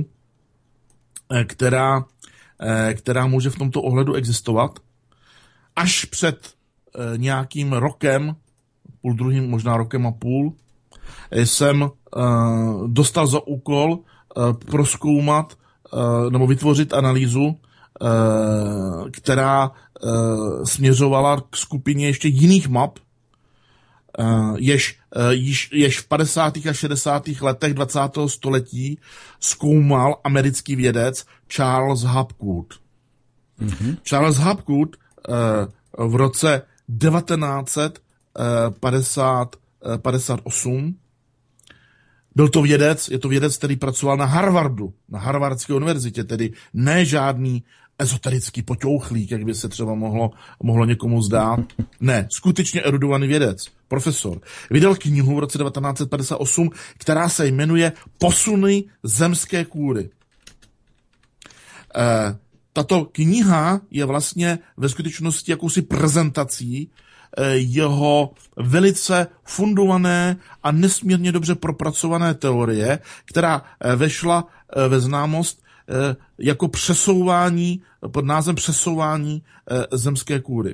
která, která může v tomto ohledu existovat. Až před nějakým rokem, půl druhým, možná rokem a půl, jsem uh, dostal za úkol uh, prozkoumat uh, nebo vytvořit analýzu, uh, která uh, směřovala k skupině ještě jiných map, uh, jež, uh, již, jež v padesátých a šedesátých letech dvacátého století zkoumal americký vědec Charles Hapgood. Mm-hmm. Charles Hapgood uh, v roce devatenáct padesát osm byl to vědec, je to vědec, který pracoval na Harvardu, na Harvardské univerzitě, tedy ne žádný ezoterický poťouchlík, jak by se třeba mohlo, mohlo někomu zdát. Ne, skutečně erudovaný vědec, profesor. Vydal knihu v roce devatenáct padesát osm, která se jmenuje Posuny zemské kůry. E, tato kniha je vlastně ve skutečnosti jakousi prezentací jeho velice fundované a nesmírně dobře propracované teorie, která vešla ve známost jako přesouvání, pod názvem přesouvání zemské kůry.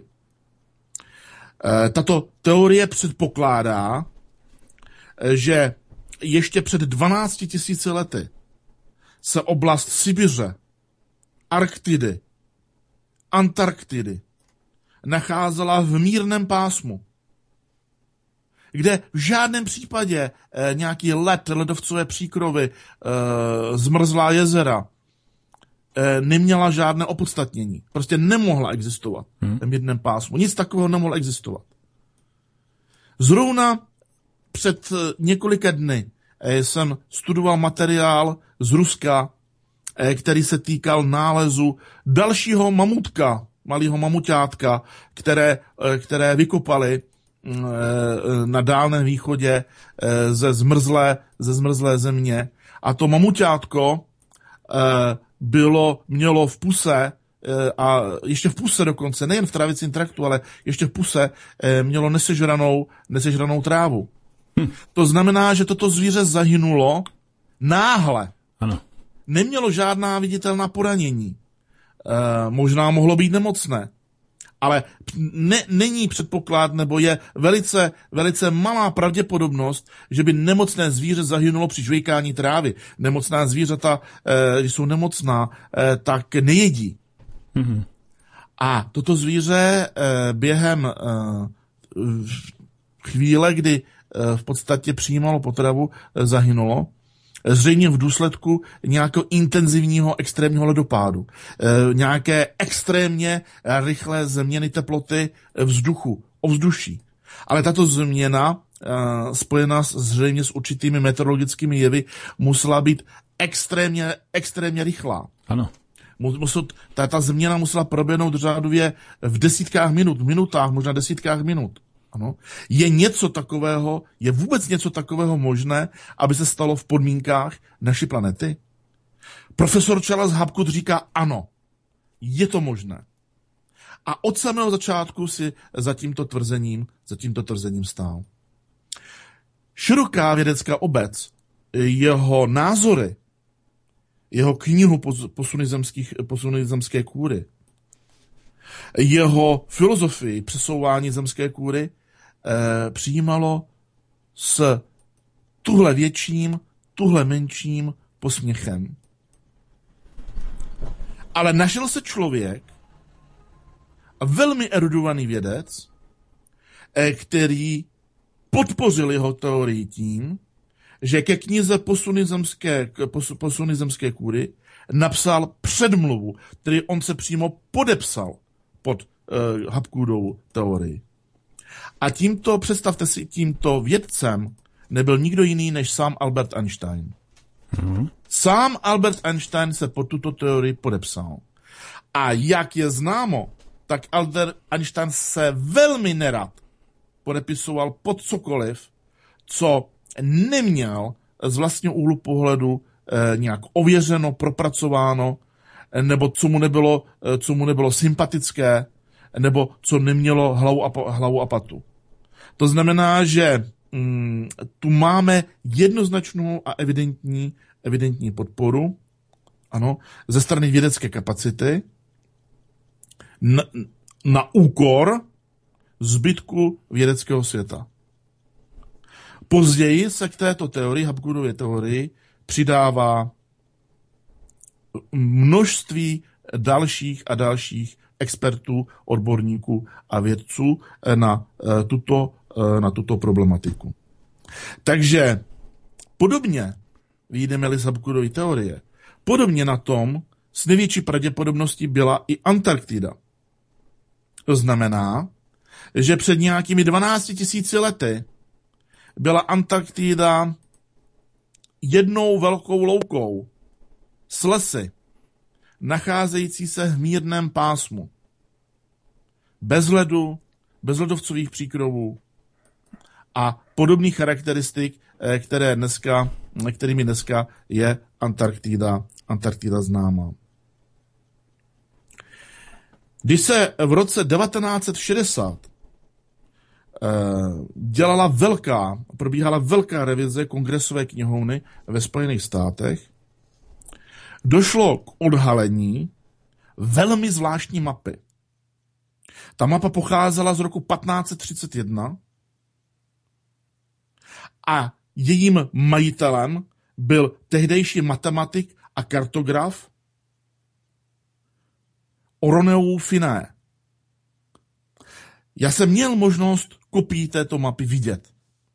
Tato teorie předpokládá, že ještě před dvanácti tisíci lety se oblast Sibiře, Arktidy, Antarktidy nacházela v mírném pásmu, kde v žádném případě e, nějaký led, ledovcové příkrovy, e, zmrzlá jezera e, neměla žádné opodstatnění. Prostě nemohla existovat hmm. v mírném pásmu. Nic takového nemohlo existovat. Zrovna před několika dny e, jsem studoval materiál z Ruska, e, který se týkal nálezu dalšího mamutka, malého mamuťátka, které, které vykopali na Dálném východě ze zmrzlé, ze zmrzlé země. A to mamuťátko bylo, mělo v puse, a ještě v puse dokonce, nejen v trávicím traktu, ale ještě v puse mělo nesežranou, nesežranou trávu. Hm. To znamená, že toto zvíře zahynulo náhle. Ano. Nemělo žádná viditelná poranění. E, možná mohlo být nemocné, ale ne, není předpoklad, nebo je velice, velice malá pravděpodobnost, že by nemocné zvíře zahynulo při žvejkání trávy. Nemocná zvířata, e, když jsou nemocná, e, tak nejedí. Mm-hmm. A toto zvíře e, během e, chvíle, kdy e, v podstatě přijímalo potravu, e, zahynulo. Zřejmě v důsledku nějakého intenzivního extrémního ledopádu. E, nějaké extrémně rychlé změny teploty vzduchu, ovzduší. Ale tato změna, e, spojená s, zřejmě s určitými meteorologickými jevy, musela být extrémně, extrémně rychlá. Ano. Musel, ta, ta změna musela proběhnout řádově v desítkách minut, v minutách, možná desítkách minut. Ano. Je něco takového, je vůbec něco takového možné, aby se stalo v podmínkách naší planety? Profesor Charles Hapgood říká ano, je to možné. A od samého začátku si za tímto tvrzením, za tímto tvrzením stál. Široká vědecká obec, jeho názory, jeho knihu Posuny, zemských, posuny zemské kůry, jeho filozofii přesouvání zemské kůry eh, přijímalo s tuhle větším, tuhle menším posměchem. Ale našel se člověk, velmi erudovaný vědec, eh, který podpořil jeho teorii tím, že ke knize Posuny zemské, posuny zemské kůry napsal předmluvu, který on se přímo podepsal pod uh, Hapgoodovu teorii. A tímto, představte si, tímto vědcem nebyl nikdo jiný než sám Albert Einstein. Mm-hmm. Sám Albert Einstein se pod tuto teorii podepsal. A jak je známo, tak Albert Einstein se velmi nerad podepisoval pod cokoliv, co neměl z vlastního úhlu pohledu eh, nějak ověřeno, propracováno, nebo co mu nebylo, eh, co mu nebylo sympatické, nebo co nemělo hlavu a, hlavu a patu. To znamená, že mm, tu máme jednoznačnou a evidentní, evidentní podporu, ano, ze strany vědecké kapacity na, na úkor zbytku vědeckého světa. Později se k této teorii, Hapgoodově teorii, přidává množství dalších a dalších expertů, odborníků a vědců na tuto, na tuto problematiku. Takže podobně, vyjdeme-li z Hapgoodovy teorie, podobně na tom s největší pravděpodobností byla i Antarktida. To znamená, že před nějakými dvanácti tisíci lety byla Antarktida jednou velkou loukou s lesy, nacházející se v mírném pásmu. Bez ledu, bez ledovcových příkrovů a podobných charakteristik, které dneska, kterými dneska je Antarktida, Antarktida známá. Když se v roce devatenáct set šedesát dělala velká, probíhala velká revize kongresové knihovny ve Spojených státech, došlo k odhalení velmi zvláštní mapy. Ta mapa pocházela z roku patnáct set třicet jedna a jejím majitelem byl tehdejší matematik a kartograf Oroneou Finé. Já jsem měl možnost kopii této mapy vidět.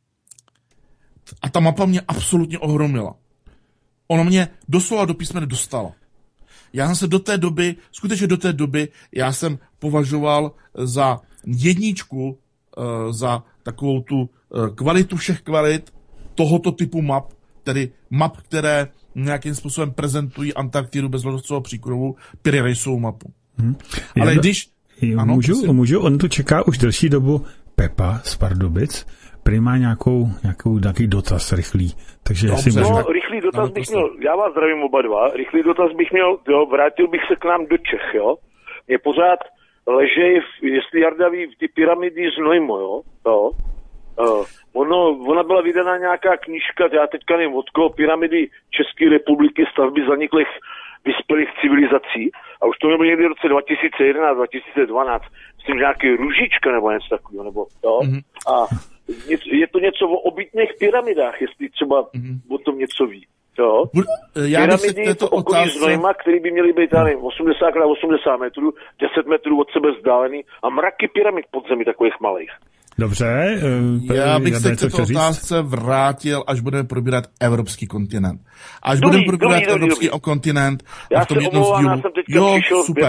A ta mapa mě absolutně ohromila. Ona mě doslova do písmene dostala. Já jsem se do té doby, skutečně do té doby, já jsem považoval za jedničku, za takovou tu kvalitu všech kvalit tohoto typu map, tedy map, které nějakým způsobem prezentují Antarktidu bez ledovcového příkrovu, Piraeusovou mapu. Hmm. Ale Já, když... Ano, můžu, můžu, on tu čeká už delší dobu Pepa z Pardubic, prý má nějakou, nějakou, nějaký dotaz rychlý. Takže no, jestli no můžu... rychlý dotaz bych měl, já vás zdravím oba dva, rychlý dotaz bych měl, jo, vrátil bych se k nám do Čech, jo. Mě pořád ležej, jestli Jarda ví, ty pyramidy z Nojmo, jo, jo. Uh, ono, ona byla vydaná nějaká knížka, já teďka nevím, od koho, Pyramidy České republiky, stavby zaniklých vyspělých civilizací, a už to nebylo někdy v roce dva tisíce jedenáct dva tisíce dvanáct, myslím, nějaký Růžička nebo něco takového, nebo jo. Mm-hmm. A je to něco o obytných pyramidách, jestli třeba mm-hmm. o tom něco ví. Jo? Já pyramidy v okolí otázce... Znojma, které by měly být, já nevím, osmdesát krát osmdesát metrů, deset metrů od sebe vzdálený a mraky pyramid pod zemi takových malých. Dobře. Uh, Já bych se k této otázce vrátil, až budeme probírat evropský kontinent. Až dobrý, budeme probírat dobrý, evropský dobrý. kontinent. Já a v tom se omlouvám, já jsem teďka jo, přišel super. jako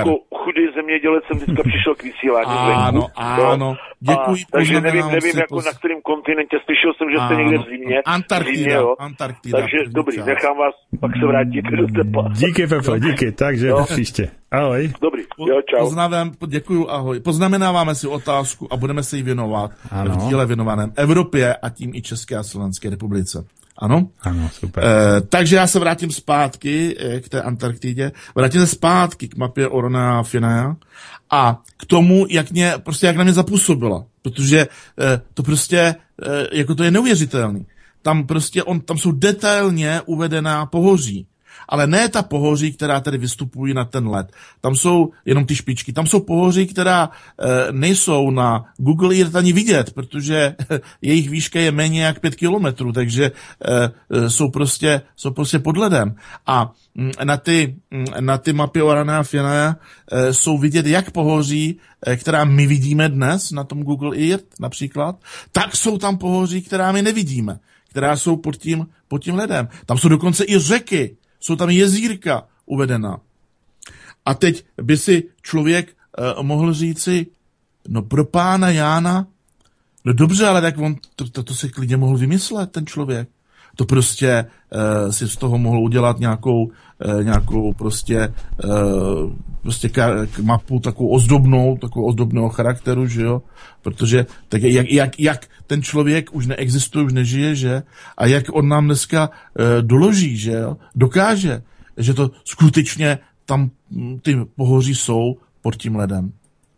chudý zemědělec jsem teďka přišel k vysílání. Ano, ano. Děkuji. A, takže nevím, nevím jako poz... na kterém kontinentě. Slyšel jsem, že jste ano. někde v zimě. Antarktida. Zimě, jo. Antarktida. Takže dobrý, čas. Nechám vás, pak se vrátíte do tepla. Díky, Pepo, díky. Takže jo. příště. Ahoj. Dobrý, jo, čau. Poznávám, děkuju, ahoj. Poznamenáváme si otázku a budeme se jí věnovat ano. v díle věnovaném Evropě a tím i České a Slovenské republice. Ano? Ano, super. E, takže já se vrátím zpátky e, k té Antarktidě, vrátím se zpátky k mapě Orana Finea a k tomu, jak, mě, prostě jak na mě zapůsobila, protože e, to prostě, e, jako to je neuvěřitelný. Tam prostě, on, tam jsou detailně uvedená pohoří. Ale ne ta pohoří, která tady vystupují na ten led. Tam jsou jenom ty špičky. Tam jsou pohoří, která e, nejsou na Google Earth ani vidět, protože jejich výška je méně jak pět kilometrů, takže e, jsou, prostě, jsou prostě pod ledem. A na ty, na ty mapy Orana Finea e, jsou vidět jak pohoří, e, která my vidíme dnes na tom Google Earth například, tak jsou tam pohoří, která my nevidíme, která jsou pod tím, pod tím ledem. Tam jsou dokonce i řeky. Jsou tam jezírka uvedena. A teď by si člověk uh, mohl říci, no pro pána Jána, no dobře, ale tak on to, to, to si klidně mohl vymyslet, ten člověk. To prostě uh, si z toho mohl udělat nějakou, uh, nějakou prostě, uh, prostě ka- mapu takovou ozdobnou, takovou ozdobného charakteru, že jo? Protože tak jak, jak, jak ten člověk už neexistuje, už nežije, že? A jak on nám dneska uh, doloží, že jo? Dokáže, že to skutečně tam ty pohoří jsou pod tím ledem.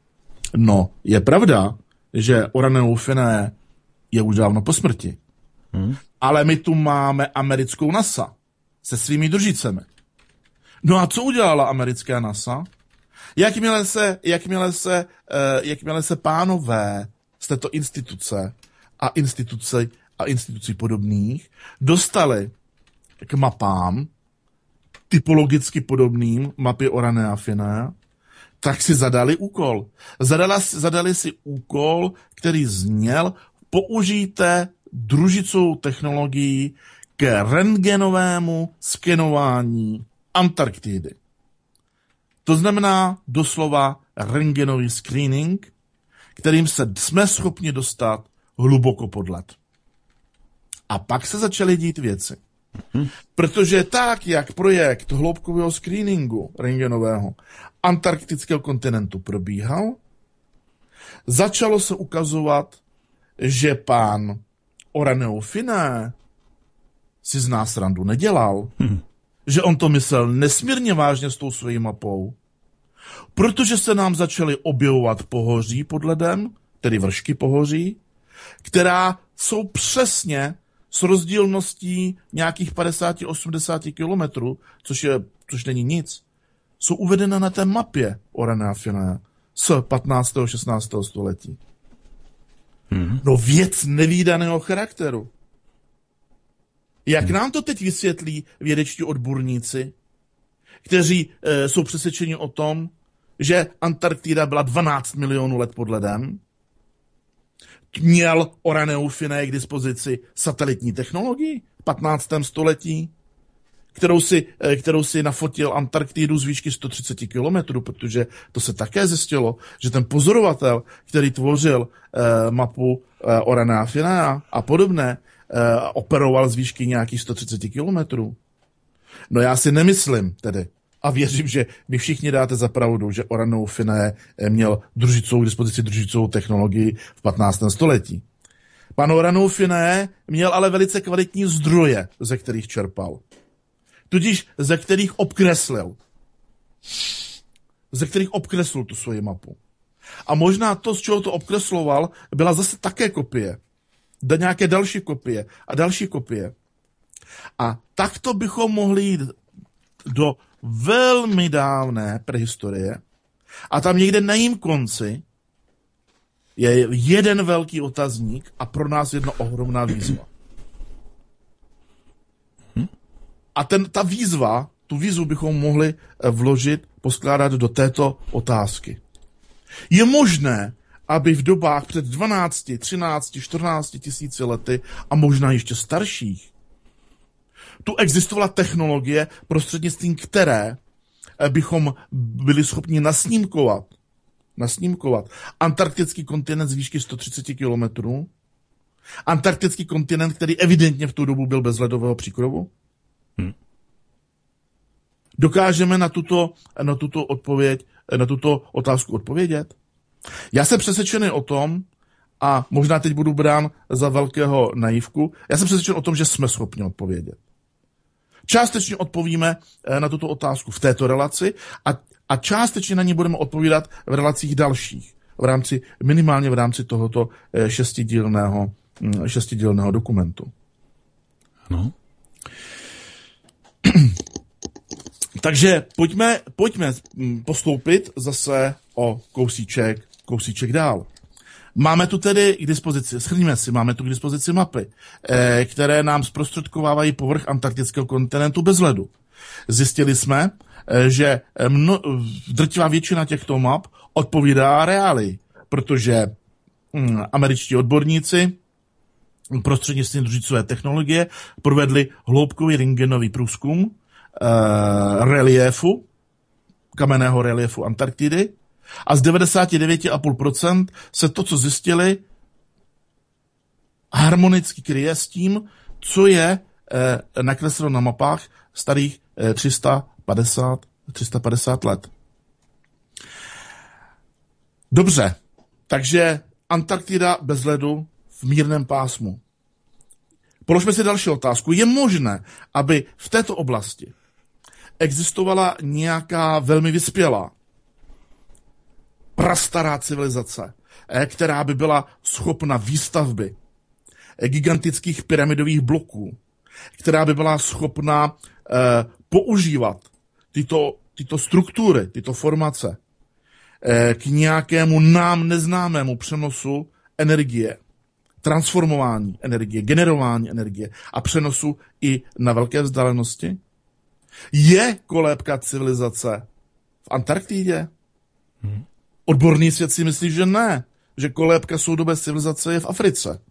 No, je pravda, že Orana Finea je už dávno po smrti. Hmm. Ale my tu máme americkou NASA se svými družicemi. No a co udělala americká NASA? Jakmile se, jakmile se, uh, jakmile se pánové z této instituce a instituce a institucí podobných dostali k mapám typologicky podobným mapy Orana Finea, tak si zadali úkol. Zadala, zadali si úkol, který zněl: použijte družicovou technologii k rentgenovému skenování Antarktidy. To znamená doslova rentgenový screening, kterým se jsme schopni dostat hluboko pod led. A pak se začaly dít věci. Hmm. Protože tak, jak projekt hloubkového screeningu rentgenového antarktického kontinentu probíhal, začalo se ukazovat, že pán Orana Finea si z nás randu nedělal. Hmm. Že on to myslel nesmírně vážně s tou svojí mapou. Protože se nám začaly objevovat pohoří pod ledem, tedy vršky pohoří, která jsou přesně s rozdílností nějakých padesát až osmdesát kilometrů, což, je, což není nic, jsou uvedena na té mapě Orana Finea z patnáctého šestnáctého století. Hmm. No věc nevídaného charakteru. Jak hmm. nám to teď vysvětlí vědečtí odborníci, kteří e, jsou přesvědčeni o tom, že Antarktida byla dvanáct milionů let pod ledem, měl Orana Finea k dispozici satelitní technologii v patnáctém století, kterou si, e, kterou si nafotil Antarktidu z výšky sto třicet kilometrů, protože to se také zjistilo, že ten pozorovatel, který tvořil e, mapu e, Orana Finea a podobné, e, operoval z výšky nějakých sto třicet kilometrů. No já si nemyslím tedy, a věřím, že vy všichni dáte za pravdu, že Orana Finea měl družicovou k dispozici družicovou technologii v patnáctém století. Pan Orana Finea měl ale velice kvalitní zdroje, ze kterých čerpal. Tudíž ze kterých obkreslil. Ze kterých obkreslil tu svoji mapu. A možná to, z čeho to obkresloval, byla zase také kopie. Da nějaké další kopie a další kopie. A takto bychom mohli jít do velmi dávné prehistorie a tam někde na jím konci je jeden velký otazník a pro nás jedna ohromná výzva. A ten, ta výzva, tu výzvu bychom mohli vložit, poskládat do této otázky. Je možné, aby v dobách před dvanácti, třinácti, čtrnácti tisíci lety a možná ještě starších tu existovala technologie, prostřednictvím které bychom byli schopni nasnímkovat, nasnímkovat antarktický kontinent z výšky sto třicet kilometrů, antarktický kontinent, který evidentně v tu dobu byl bez ledového příkrovu? Hmm. Dokážeme na tuto, na tuto odpověď, na tuto otázku odpovědět? Já jsem přesvědčený o tom, a možná teď budu brán za velkého naivku, já jsem přesvědčen o tom, že jsme schopni odpovědět. Částečně odpovíme na tuto otázku v této relaci a, a částečně na ní budeme odpovídat v relacích dalších, v rámci, minimálně v rámci tohoto šestidílného, šestidílného dokumentu. Ano. Takže pojďme, pojďme postoupit zase o kousíček, kousíček dál. Máme tu tedy k dispozici, shrníme si, máme tu k dispozici mapy, eh, které nám zprostředkovávají povrch antarktického kontinentu bez ledu. Zjistili jsme, eh, že mno, drtivá většina těchto map odpovídá reálii, protože hm, američtí odborníci prostřednictvím družicové technologie provedli hloubkový rentgenový průzkum eh, reliéfu, kamenného reliéfu Antarktidy, a z devadesát devět celá pět procenta se to, co zjistili, harmonicky kryje s tím, co je eh, nakresleno na mapách starých eh, tři sta padesát let. Dobře, takže Antarktida bez ledu v mírném pásmu. Položme si další otázku. Je možné, aby v této oblasti existovala nějaká velmi vyspělá, prastará civilizace, která by byla schopna výstavby gigantických pyramidových bloků, která by byla schopna eh, používat tyto, tyto struktury, tyto formace eh, k nějakému nám neznámému přenosu energie, transformování energie, generování energie a přenosu i na velké vzdálenosti? Je kolébka civilizace v Antarktidě? Hmm. Odborný svět si myslí, že ne, že kolébka soudobé civilizace je v Africe.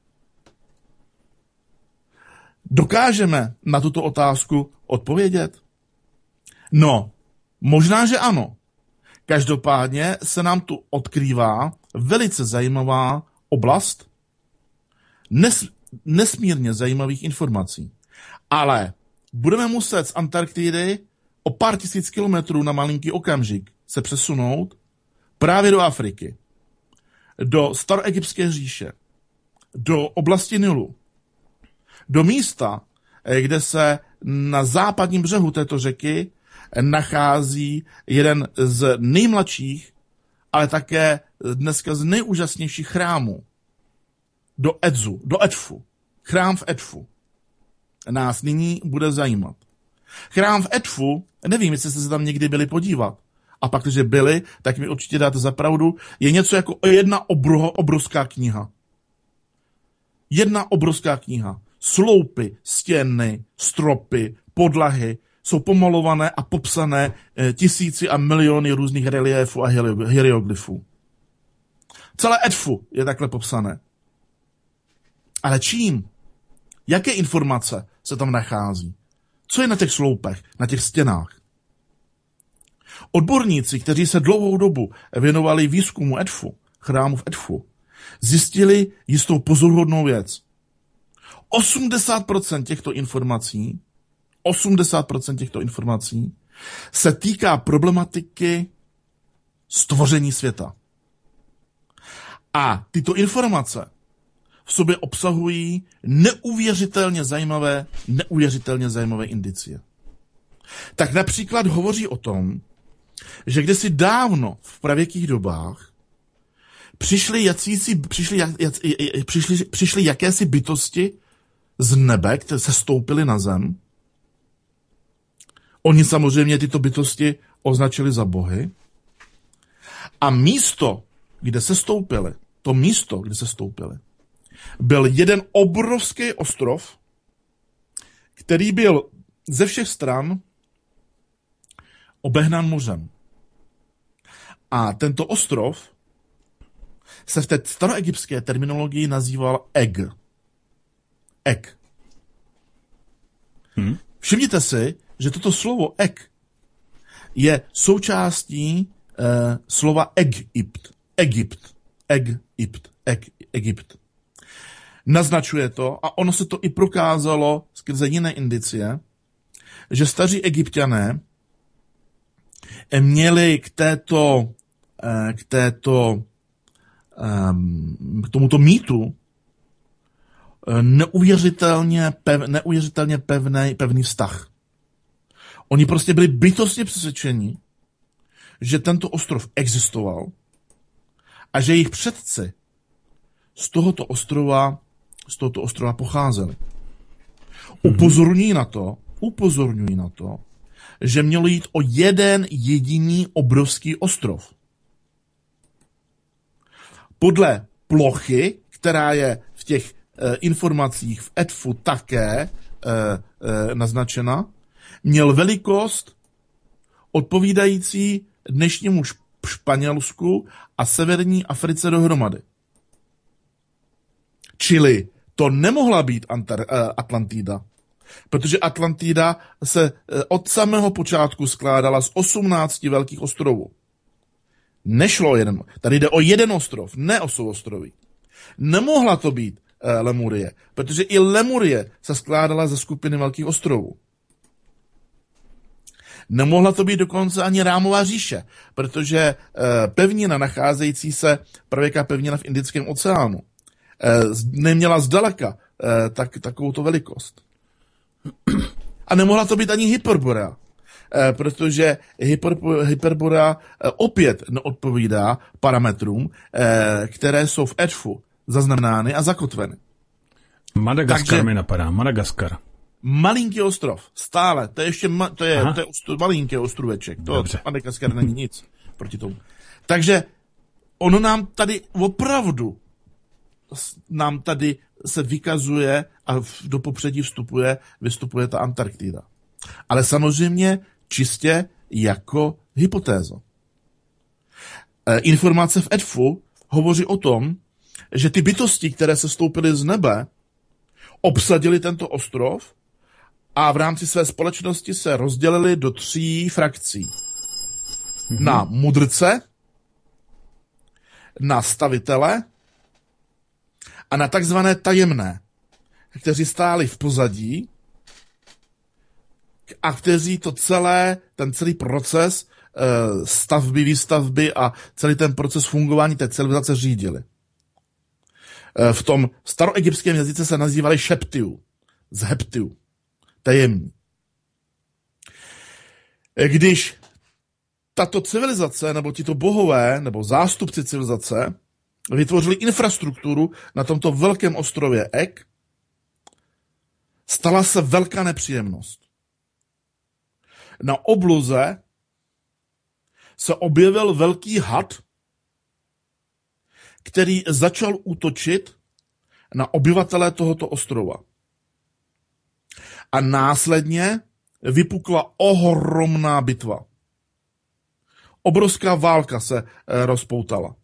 Dokážeme na tuto otázku odpovědět? No, možná, že ano. Každopádně se nám tu odkrývá velice zajímavá oblast nes, nesmírně zajímavých informací. Ale budeme muset z Antarktidy o pár tisíc kilometrů na malinký okamžik se přesunout právě do Afriky, do staroegyptské říše, do oblasti Nilu, do místa, kde se na západním břehu této řeky nachází jeden z nejmladších, ale také dneska z nejúžasnějších chrámů, do Edzu, do Edfu. Chrám v Edfu nás nyní bude zajímat. Chrám v Edfu, nevím, jestli jste se tam někdy byli podívat, a pak, když byli, tak mi určitě dáte za pravdu, je něco jako jedna obro, obrovská kniha. Jedna obrovská kniha. Sloupy, stěny, stropy, podlahy jsou pomalované a popsané eh, tisíci a miliony různých reliéfů a hieroglyfů. Celé Edfu je takhle popsané. Ale čím? Jaké informace se tam nachází? Co je na těch sloupech, na těch stěnách? Odborníci, kteří se dlouhou dobu věnovali výzkumu Edfu, chrámu v Edfu, zjistili jistou pozoruhodnou věc. osmdesát procent těchto informací, osmdesát procent těchto informací se týká problematiky stvoření světa. A tyto informace v sobě obsahují neuvěřitelně zajímavé, neuvěřitelně zajímavé indicie. Tak například hovoří o tom, že kdysi dávno v pravěkých dobách přišly, jacísi, přišly, jac, přišly, přišly jakési bytosti z nebe, které se stoupily na zem. Oni samozřejmě tyto bytosti označili za bohy. A místo, kde se stoupily, to místo, kde se stoupily, byl jeden obrovský ostrov, který byl ze všech stran obehnán mořem. A tento ostrov se v té staroegyptské terminologii nazýval Eg. Eg. Hmm. Všimněte si, že toto slovo Eg je součástí eh, slova Egypt. Egypt. Egypt. Eg, Egypt. Naznačuje to, a ono se to i prokázalo skrze jiné indicie, že staří Egypťané měli k této, k této, k tomuto mýtu neuvěřitelně, pev, neuvěřitelně pevný, pevný vztah. Oni prostě byli bytostně přesvědčeni, že tento ostrov existoval a že jejich předci z tohoto ostrova, z tohoto ostrova pocházeli. Upozorňují na to, upozorňují na to, že mělo jít o jeden jediný obrovský ostrov. Podle plochy, která je v těch e, informacích v Edfu také e, e, naznačena, měl velikost odpovídající dnešnímu Španělsku a severní Africe dohromady. Čili to nemohla být Antar- Atlantida, protože Atlantida se od samého počátku skládala z osmnácti velkých ostrovů. Nešlo o jeden, tady jde o jeden ostrov, ne o souostroví. Nemohla to být Lemurie, protože i Lemurie se skládala ze skupiny velkých ostrovů. Nemohla to být dokonce ani Rámova říše, protože pevnina nacházející se, pravěká pevnina v Indickém oceánu, neměla zdaleka tak, takovouto velikost. A nemohla to být ani Hyperborea, protože Hyperborea opět neodpovídá parametrům, které jsou v Edfu zaznamenány a zakotveny. Madagaskar Takže, mi napadá, Madagaskar. Malinký ostrov, stále, to je ještě ma, to je, to je ostro, malinký ostroveček, to Madagaskar není nic proti tomu. Takže ono nám tady opravdu nám tady se vykazuje a do popředí vstupuje, vystupuje ta Antarktida. Ale samozřejmě čistě jako hypotéza. E, informace v Edfu hovoří o tom, že ty bytosti, které se stoupily z nebe, obsadili tento ostrov a v rámci své společnosti se rozdělili do tří frakcí. Mm-hmm. Na mudrce, na stavitele a na takzvané tajemné, kteří stáli v pozadí a kteří to celé, ten celý proces stavby, výstavby a celý ten proces fungování té civilizace řídili. V tom staroegyptském jazyce se nazývali šeptiu, z heptiu, tajemní. Když tato civilizace, nebo tito bohové, nebo zástupci civilizace vytvořili infrastrukturu na tomto velkém ostrově Ek, stala se velká nepříjemnost. Na obloze se objevil velký had, který začal útočit na obyvatele tohoto ostrova. A následně vypukla ohromná bitva. Obrovská válka se rozpoutala.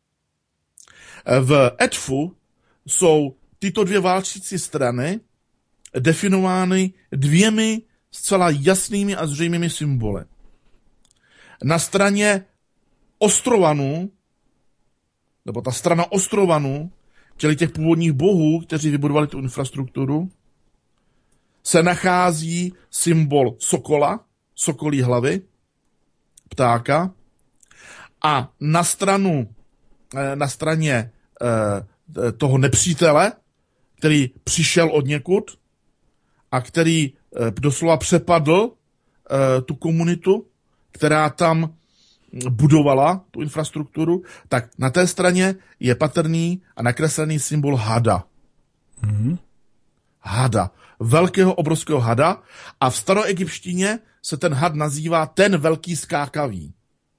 V Edfu jsou tyto dvě válčící strany definovány dvěmi zcela jasnými a zřejmými symboly. Na straně Ostrovanů, nebo ta strana Ostrovanů, čili těch původních bohů, kteří vybudovali tu infrastrukturu, se nachází symbol sokola, sokolí hlavy, ptáka, a na stranu, na straně toho nepřítele, který přišel odněkud a který doslova přepadl tu komunitu, která tam budovala tu infrastrukturu, tak na té straně je patrný a nakreslený symbol hada. Mm-hmm. Hada. Velkého obrovského hada a v staroegyptštině se ten had nazývá ten velký skákavý.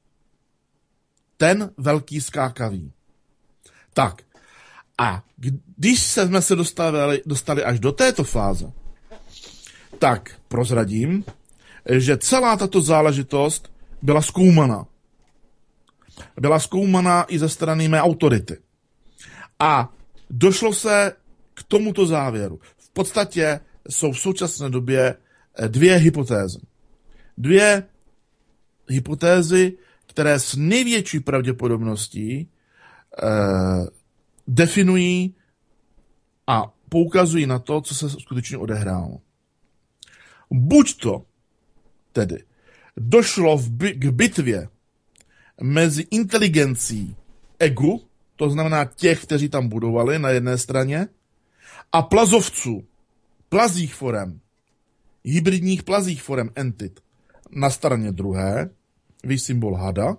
Ten velký skákavý. Tak. A když jsme se dostali, dostali až do této fáze, tak prozradím, že celá tato záležitost byla zkoumaná. Byla zkoumaná i ze strany mé autority. A došlo se k tomuto závěru. V podstatě jsou v současné době dvě hypotézy. Dvě hypotézy, které s největší pravděpodobností eh, definují a poukazují na to, co se skutečně odehrálo. Buď to tedy došlo v by- k bitvě mezi inteligencí egu, to znamená těch, kteří tam budovali na jedné straně, a plazovců, plazích forem, hybridních plazích forem entit na straně druhé, víš symbol hada.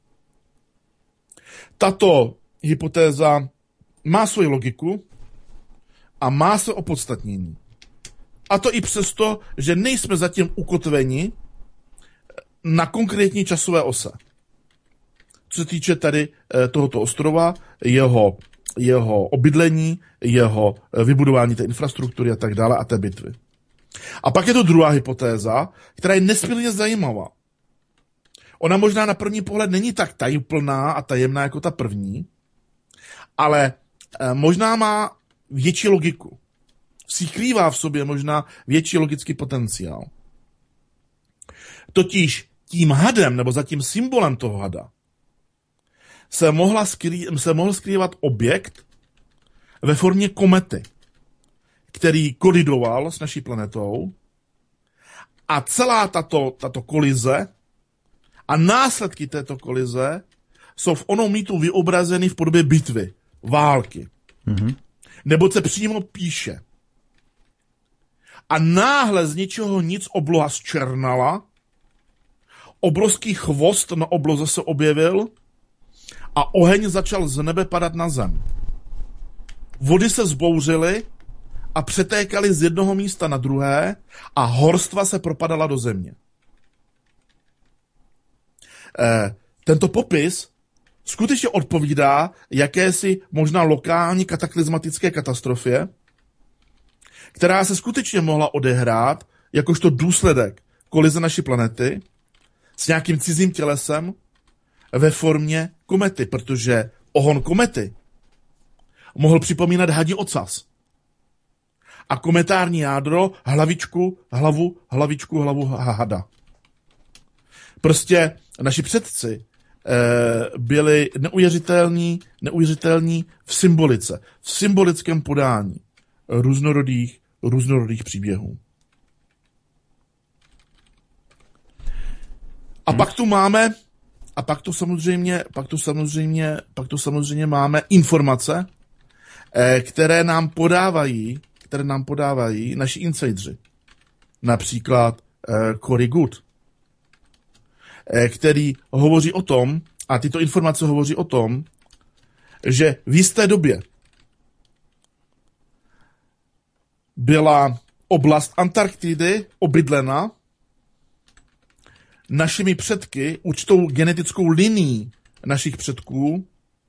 Tato hypotéza má svoji logiku a má se opodstatnění. A to i přesto, že nejsme zatím ukotveni na konkrétní časové ose. Co se týče tady tohoto ostrova, jeho, jeho obydlení, jeho vybudování té infrastruktury a tak dále a té bitvy. A pak je to druhá hypotéza, která je nesmírně zajímavá. Ona možná na první pohled není tak tajuplná a tajemná jako ta první, ale možná má větší logiku. Skrývá v sobě možná větší logický potenciál. Totiž tím hadem, nebo za tím symbolem toho hada, se, mohla skrý, se mohl skrývat objekt ve formě komety, který kolidoval s naší planetou a celá tato, tato kolize a následky této kolize jsou v onom mýtu vyobrazeny v podobě bitvy, války. Mm-hmm. Nebo se přímo píše. A náhle z ničeho nic obloha zčernala, obrovský chvost na obloze se objevil a oheň začal z nebe padat na zem. Vody se zbouřily a přetékaly z jednoho místa na druhé a horstva se propadala do země. E, tento popis skutečně odpovídá jakési možná lokální kataklizmatické katastrofě, která se skutečně mohla odehrát jakožto důsledek kolize naší planety s nějakým cizím tělesem ve formě komety, protože ohon komety mohl připomínat hadí ocas. A kometární jádro hlavičku, hlavu, hlavičku, hlavu hada. Prostě naši předci eh, byli neuvěřitelní, neuvěřitelní v symbolice, v symbolickém podání různorodých, různorodých příběhů. A hmm. pak tu máme, a pak tu samozřejmě, pak tu samozřejmě, pak tu samozřejmě máme informace, eh, které nám podávají, které nám podávají naši insidři. Například eh, Cory Good, eh, který hovoří o tom, a tyto informace hovoří o tom, že v jisté době byla oblast Antarktidy obydlena našimi předky, určitou genetickou linií našich předků,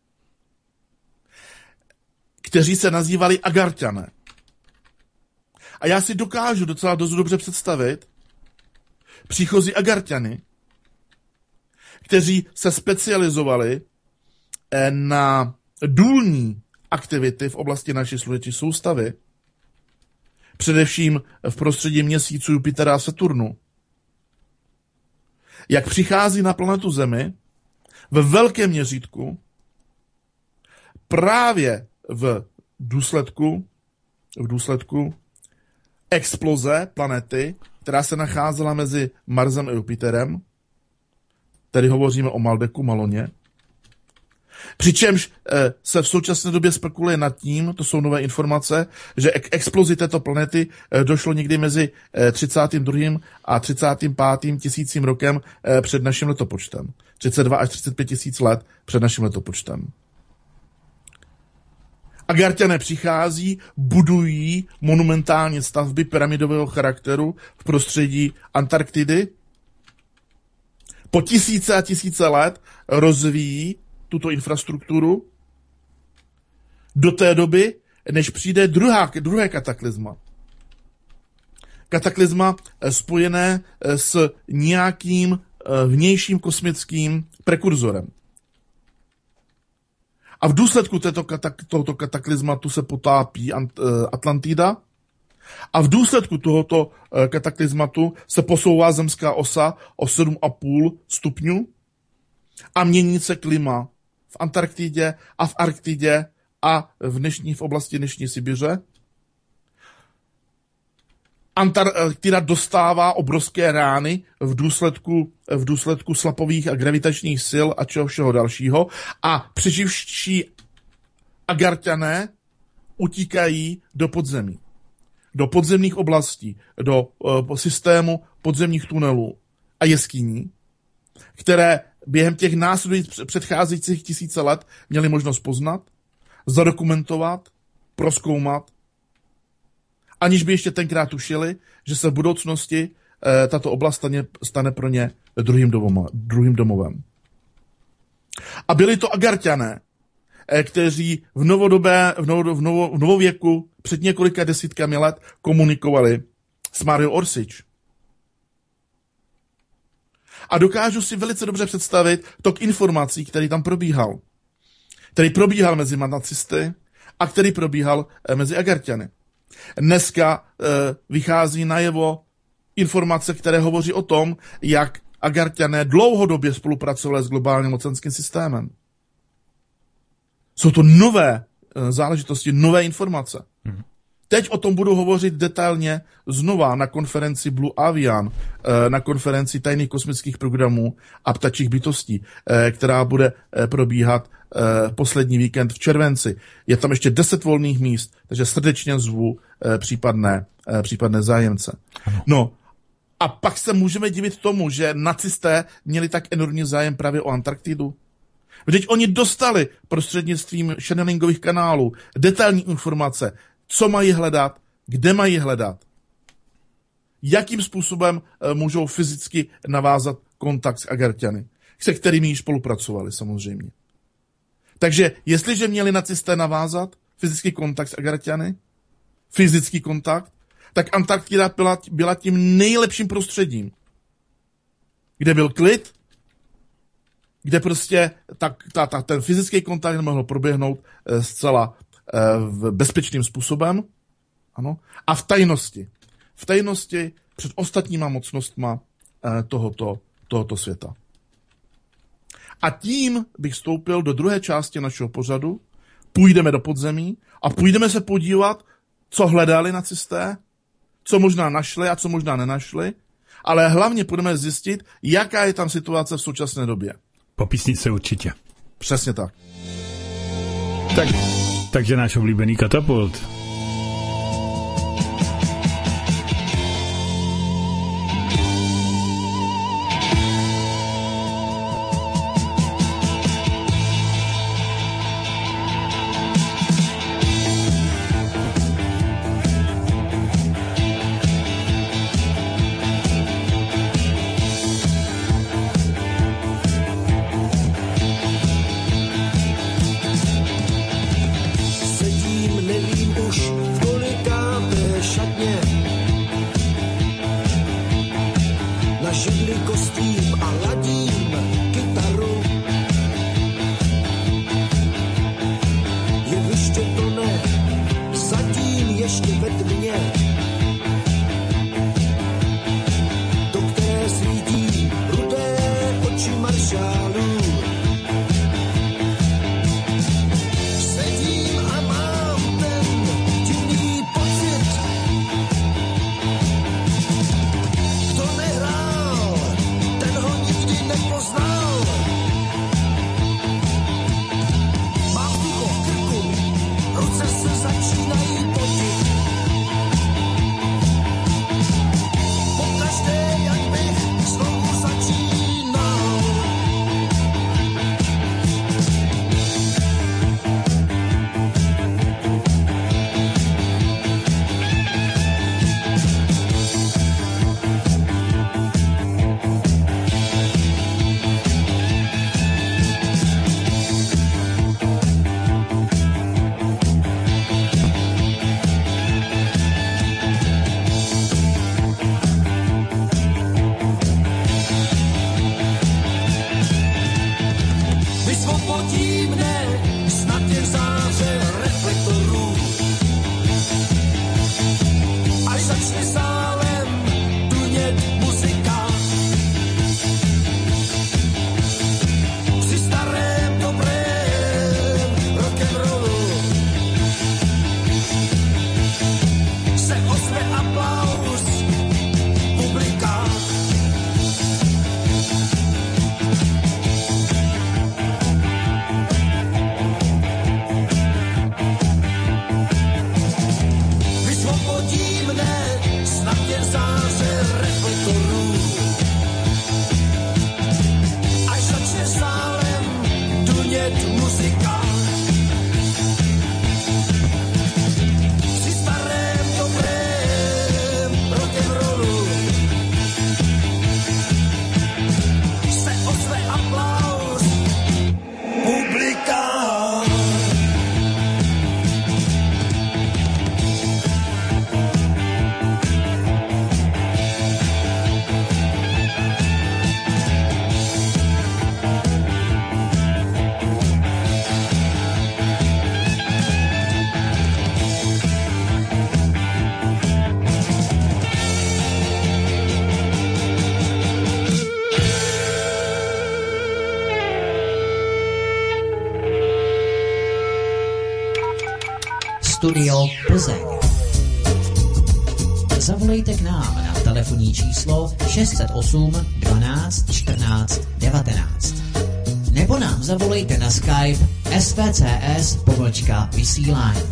kteří se nazývali Agarťané. A já si dokážu docela dost dobře představit příchozí Agarťany, kteří se specializovali na důlní aktivity v oblasti naší sluneční soustavy, především v prostředí měsíců Jupitera a Saturnu. Jak přichází na planetu Zemi ve velkém měřítku právě v důsledku, v důsledku exploze planety, která se nacházela mezi Marsem a Jupiterem, tedy hovoříme o Maldeku, Maloně. Přičemž eh, se v současné době spekuluje nad tím, to jsou nové informace, že k explozi této planety eh, došlo někdy mezi eh, třicátým druhým a třicátým pátým tisícím rokem eh, před naším letopočtem. třicet dva až třicet pět tisíc let před naším letopočtem. Agarťané přichází, budují monumentální stavby pyramidového charakteru v prostředí Antarktidy. Po tisíce a tisíce let rozvíjí tuto infrastrukturu do té doby, než přijde druhá, druhé kataklizma. Kataklizma spojené s nějakým vnějším kosmickým prekurzorem. A v důsledku této katak, tohoto kataklizmatu se potápí Atlantida A v důsledku tohoto kataklizmatu se posouvá zemská osa o sedm a půl stupňů a mění se klima v Antarktidě a v Arktidě a v, dnešní, v oblasti dnešní Sibiře. Antarktida dostává obrovské rány v důsledku, v důsledku slapových a gravitačních sil a čeho všeho dalšího a přeživší Agarťané utíkají do podzemí, do podzemních oblastí, do uh, systému podzemních tunelů a jeskyní, které během těch následujících předcházejících tisíce let měli možnost poznat, zadokumentovat, prozkoumat, aniž by ještě tenkrát tušili, že se v budoucnosti eh, tato oblast stane, stane pro ně druhým, domov, druhým domovem. A byli to Agarťané, eh, kteří v novodobé, v, novo, v, novo, v novověku před několika desítkami let komunikovali s Mario Orsic. A dokážu si velice dobře představit tok informací, který tam probíhal. Který probíhal mezi nacisty a který probíhal eh, mezi Agarťany. Dneska e, vychází najevo informace, které hovoří o tom, jak Agarťané dlouhodobě spolupracovali s globálním mocenským systémem. Jsou to nové e, záležitosti, nové informace. Hmm. Teď o tom budu hovořit detailně znova na konferenci Blue Avian, e, na konferenci tajných kosmických programů a ptačích bytostí, e, která bude e, probíhat e, poslední víkend v červenci. Je tam ještě deset volných míst, takže srdečně zvu e, případné, e, případné zájemce. Ano. No a pak se můžeme divit tomu, že nacisté měli tak enormní zájem právě o Antarktidu. Vždyť oni dostali prostřednictvím channelingových kanálů detailní informace, co mají hledat, kde mají hledat, jakým způsobem e, můžou fyzicky navázat kontakt s Agarťany, se kterými již spolupracovali samozřejmě. Takže jestliže měli nacisté navázat fyzický kontakt s Agarťany, fyzický kontakt, tak Antarktida byla, byla tím nejlepším prostředím, kde byl klid, kde prostě ta, ta, ta, ten fyzický kontakt mohl proběhnout e, zcela v bezpečným způsobem, ano, a v tajnosti. V tajnosti před ostatníma mocnostma tohoto, tohoto světa. A tím bych vstoupil do druhé části našeho pořadu, půjdeme do podzemí a půjdeme se podívat, co hledali nacisté, co možná našli a co možná nenašli, ale hlavně půjdeme zjistit, jaká je tam situace v současné době. Po písničce určitě. Přesně tak. Tak... Takže náš oblíbený katapult. Studio Plzeň. Zavolejte k nám na telefonní číslo šest set osm dvanáct čtrnáct devatenáct. Nebo nám zavolejte na Skype S V C S pomlčka vysílání.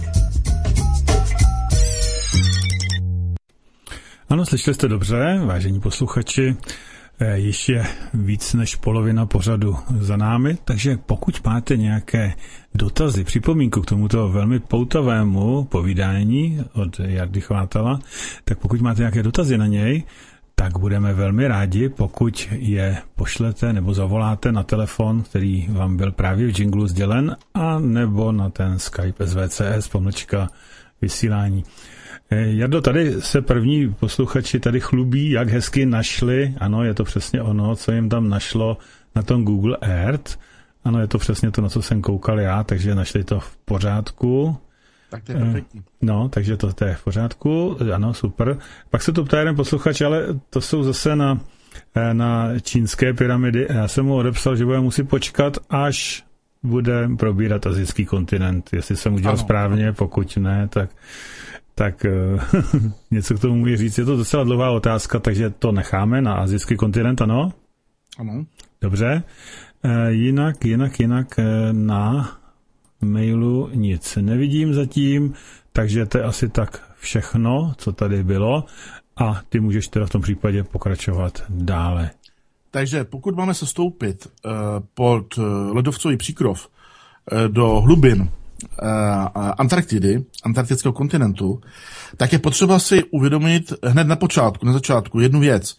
Ano, slyšeli jste dobře, vážení posluchači. Již je víc než polovina pořadu za námi, takže pokud máte nějaké dotazy, připomínku k tomuto velmi poutavému povídání od Jardy Chvátala, tak pokud máte nějaké dotazy na něj, tak budeme velmi rádi, pokud je pošlete nebo zavoláte na telefon, který vám byl právě v jinglu sdělen, a nebo na ten Skype S V C S pomlčka vysílání. Jardo, tady se první posluchači tady chlubí, jak hezky našli, ano, je to přesně ono, co jim tam našlo na tom Google Earth, ano, je to přesně to, na co jsem koukal já, takže našli to v pořádku. Tak to je perfektní. No, takže to, to je v pořádku, ano, super. Pak se to ptá jeden posluchač, ale to jsou zase na, na čínské pyramidy. Já jsem mu odepsal, že bude muset počkat, až bude probírat asijský kontinent. Jestli jsem udělal ano. správně, pokud ne, tak... tak něco k tomu může říct. Je to docela dlouhá otázka, takže to necháme na asijský kontinent, ano? Ano. Dobře. Jinak, jinak, jinak na mailu nic nevidím zatím, takže to je asi tak všechno, co tady bylo, a ty můžeš teda v tom případě pokračovat dále. Takže pokud máme se stoupit pod ledovcový příkrov do hlubin Antarktidy, antarktického kontinentu, tak je potřeba si uvědomit hned na počátku, na začátku jednu věc,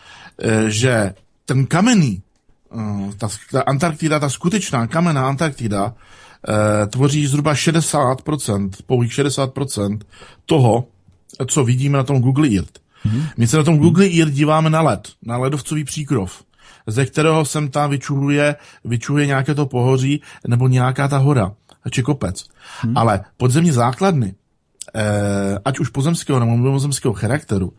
že ten kamenný, ta, ta Antarktida, ta skutečná kamenná Antarktida tvoří zhruba šedesát procent, pouhých šedesát procent toho, co vidíme na tom Google Earth. Hmm. My se na tom Google Earth díváme na led, na ledovcový příkrov, ze kterého sem tam vyčuhuje, vyčuhuje nějaké to pohoří nebo nějaká ta hora či kopec. Hmm. Ale podzemní základny, eh, ať už pozemského nebo mimozemského charakteru,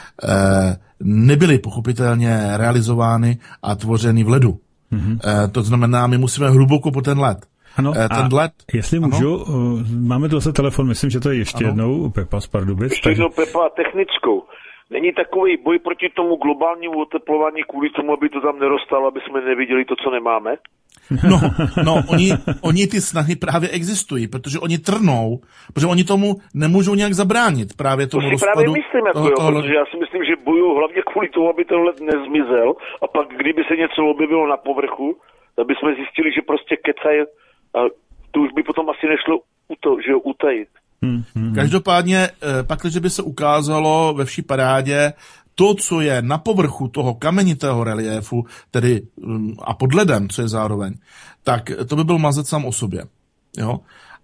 eh, nebyly pochopitelně realizovány a tvořeny v ledu. Hmm. Eh, to znamená, my musíme hluboko po ten led. Ano, eh, ten a led, jestli ano? můžu, uh, máme tu zase telefon, myslím, že to je ještě ano. jednou Pepa z Pardubic. Ještě jednou Pepa technickou. Není takový boj proti tomu globálnímu oteplování kvůli tomu, aby to tam nerostalo, aby jsme neviděli to, co nemáme? No, no oni, oni ty snahy právě existují, protože oni trnou, protože oni tomu nemůžou nějak zabránit, právě tomu rozpadu. To si právě myslím, jako toho, jo, toho... protože já si myslím, že bojují hlavně kvůli tomu, aby ten led nezmizel, a pak kdyby se něco objevilo na povrchu, tak bychom zjistili, že prostě kecají, a to už by potom asi nešlo uto, že jo, utajit. Hmm, hmm. Každopádně, pakliže by se ukázalo ve vší parádě to, co je na povrchu toho kamenitého reliéfu, tedy a pod ledem, co je zároveň, tak to by byl mazec sám o sobě. Jo?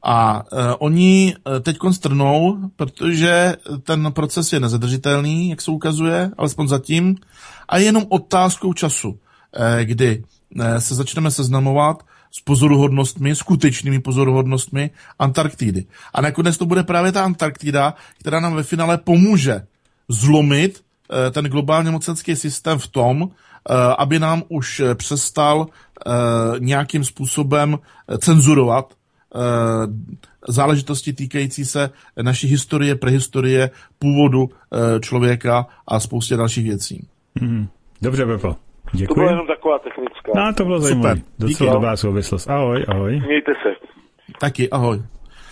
A e, oni teď strnou, protože ten proces je nezadržitelný, jak se ukazuje, alespoň zatím, a je jenom otázkou času, e, kdy e, se začneme seznamovat s pozoruhodnostmi, skutečnými pozoruhodnostmi Antarktidy. A nakonec to bude právě ta Antarktida, která nám ve finále pomůže zlomit e, ten globálně mocenský systém v tom, e, aby nám už přestal e, nějakým způsobem cenzurovat e, záležitosti týkající se naší historie, prehistorie, původu e, člověka a spoustě dalších věcí. Hmm. Dobře, Pepo. Děkuji. To byla jenom taková technická. No, to bylo zajímavé. Docela dobrá souvislost. Ahoj, ahoj. Mějte se. Taky, ahoj.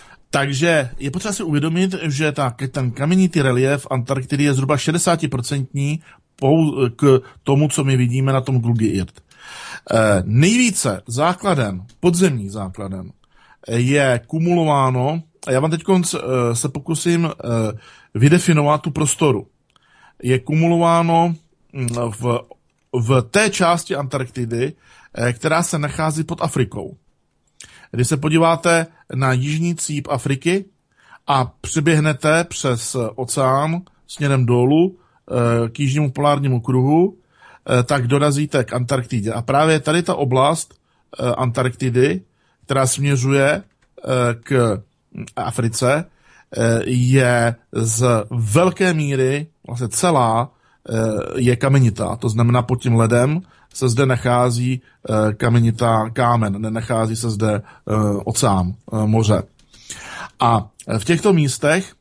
Takže je potřeba si uvědomit, že ta, ten kamenitý relief Antarktidy je zhruba šedesát procent k tomu, co my vidíme na tom Google Earth. Nejvíce základen, podzemních základen, je kumulováno, a já vám teď se pokusím vydefinovat tu prostoru. Je kumulováno v, v té části Antarktidy, která se nachází pod Afrikou. Když se podíváte na jižní cíp Afriky a přeběhnete přes oceán směrem dolů k jižnímu polárnímu kruhu, tak dorazíte k Antarktidě. A právě tady ta oblast Antarktidy, která směřuje k Africe, je z velké míry, vlastně celá, je kamenitá. To znamená, pod tím ledem se zde nachází kamenitá kámen, nenachází se zde oceán, moře. A v těchto místech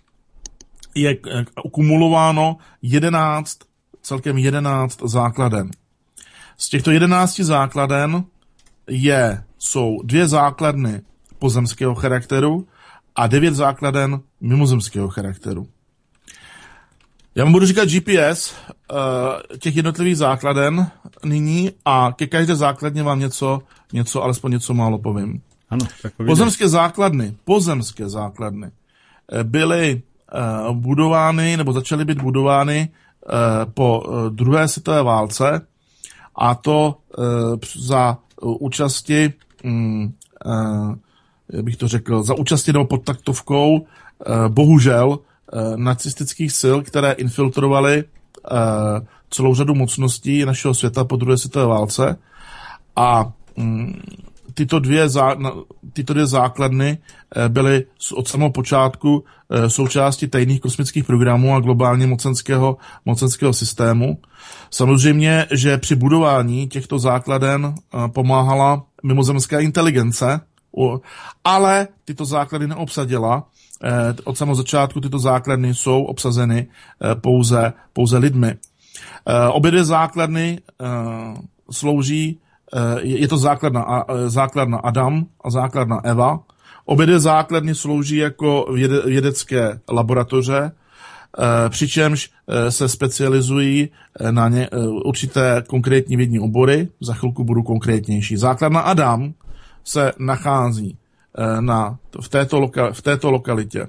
je kumulováno jedenáct, celkem jedenáct základen. Z těchto jedenácti základen je, jsou dvě základny pozemského charakteru a devět základen mimozemského charakteru. Já vám budu říkat G P S uh, těch jednotlivých základen nyní a ke každé základně vám něco, něco alespoň něco málo povím. Ano, tak pozemské základny, pozemské základny byly uh, budovány, nebo začaly být budovány uh, po uh, druhé světové válce, a to uh, za uh, účasti, um, uh, jak bych to řekl, za účasti nebo pod taktovkou, uh, bohužel, uh, nacistických sil, které infiltrovaly uh, celou řadu mocností našeho světa po druhé světové válce. A um, tyto dvě, zá, tyto dvě základny byly od samého počátku součástí tajných kosmických programů a globálně mocenského, mocenského systému. Samozřejmě, že při budování těchto základen pomáhala mimozemská inteligence, ale tyto základy neobsadila. Od samého začátku tyto základny jsou obsazeny pouze, pouze lidmi. Obě dvě základny slouží, je to základna, základna Adam a základna Eva. Obě dvě základny slouží jako vědecké laboratoře, přičemž se specializují na ně, určité konkrétní vědní obory. Za chvilku budu konkrétnější. Základna Adam se nachází na, v, této loka, v této lokalitě.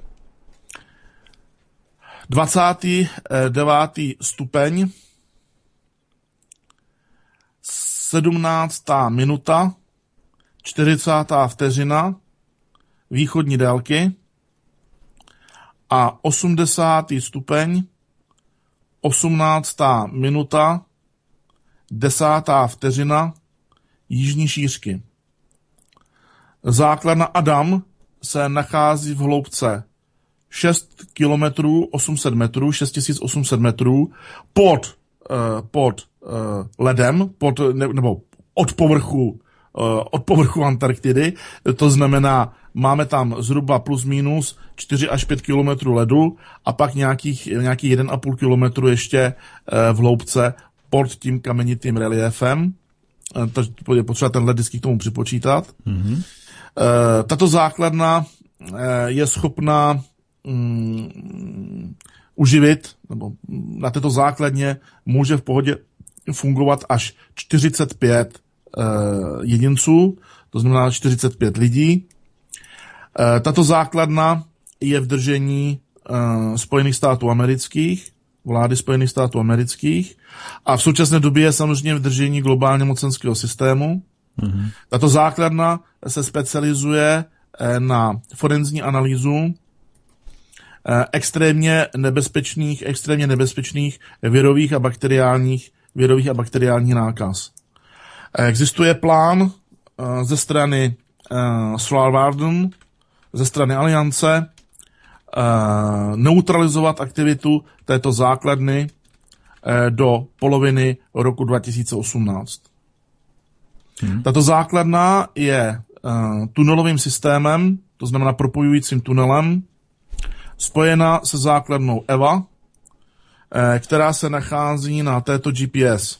dvacátý devátý stupeň, sedmnáctá minuta, čtyřicátá vteřina východní délky a osmdesátý stupeň, osmnáctá minuta, desátá vteřina jižní šířky. Základna Adam se nachází v hloubce šest kilometrů osm set metrů, šest tisíc osm set metrů pod, uh, pod uh, ledem, pod, ne, nebo od povrchu, uh, od povrchu Antarktidy. To znamená, máme tam zhruba plus minus čtyři až pět kilometrů ledu a pak nějakých, nějaký jeden a půl kilometru ještě uh, v hloubce pod tím kamenitým reliéfem. Uh, takže je potřeba ten led vždycky k tomu připočítat. Mm-hmm. Tato základna je schopná um, uživit, nebo na této základně může v pohodě fungovat až čtyřicet pět uh, jedinců, to znamená čtyřicet pět lidí. Uh, tato základna je v držení uh, Spojených států amerických, vlády Spojených států amerických, a v současné době je samozřejmě v držení globálně mocenského systému. Mm-hmm. Tato základna se specializuje na forenzní analýzu extrémně nebezpečných, extrémně nebezpečných virových a bakteriálních, virových a bakteriálních nákaz. Existuje plán ze strany Svalbardu, ze strany Aliance, neutralizovat aktivitu této základny do poloviny roku dva tisíce osmnáct. Hmm. Tato základna je uh, tunelovým systémem, to znamená propojujícím tunelem, spojena se základnou Eva, uh, která se nachází na této G P S.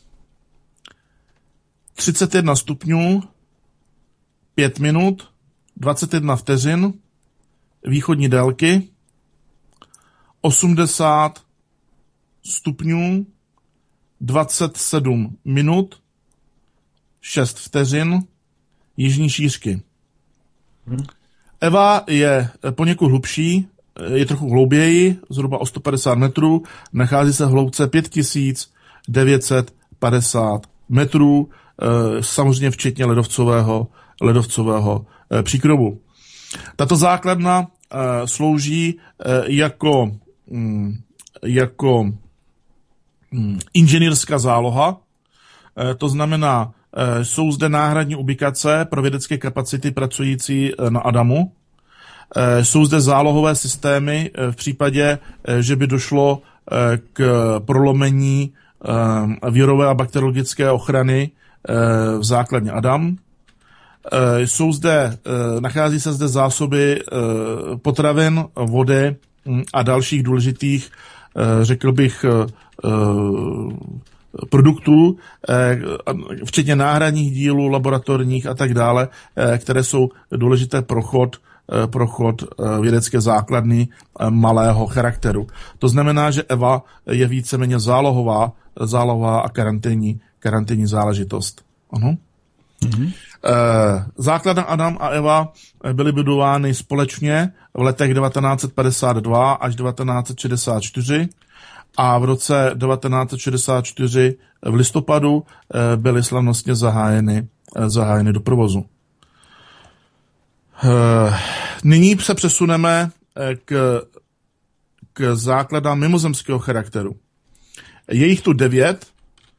třicet jedna stupňů, pět minut, dvacet jedna vteřin, východní délky, osmdesát stupňů, dvacet sedm minut, šest vteřin jižní šířky. Eva je poněkud hlubší, je trochu hlouběji, zhruba o sto padesát metrů, nachází se v hloubce pět tisíc devět set padesát metrů, samozřejmě včetně ledovcového, ledovcového příkrovu. Tato základna slouží jako, jako inženýrská záloha, to znamená, jsou zde náhradní ubikace pro vědecké kapacity pracující na Adamu. Jsou zde zálohové systémy v případě, že by došlo k prolomení virové a bakteriologické ochrany v základně Adam. Jsou zde, nachází se zde zásoby potravin, vody a dalších důležitých, řekl bych, produktů, včetně náhradních dílů, laboratorních a tak dále, které jsou důležité pro chod, pro chod vědecké základny malého charakteru. To znamená, že Eva je víceméně zálohová, zálohová a karanténní, karanténní záležitost. Ano. Mm-hmm. Základna Adam a Eva byly budovány společně v letech devatenáct set padesát dva až devatenáct set šedesát čtyři a v roce devatenáct set šedesát čtyři v listopadu byly slavnostně zahájeny, zahájeny do provozu. Nyní se přesuneme k, k základám mimozemského charakteru. Je jich tu devět,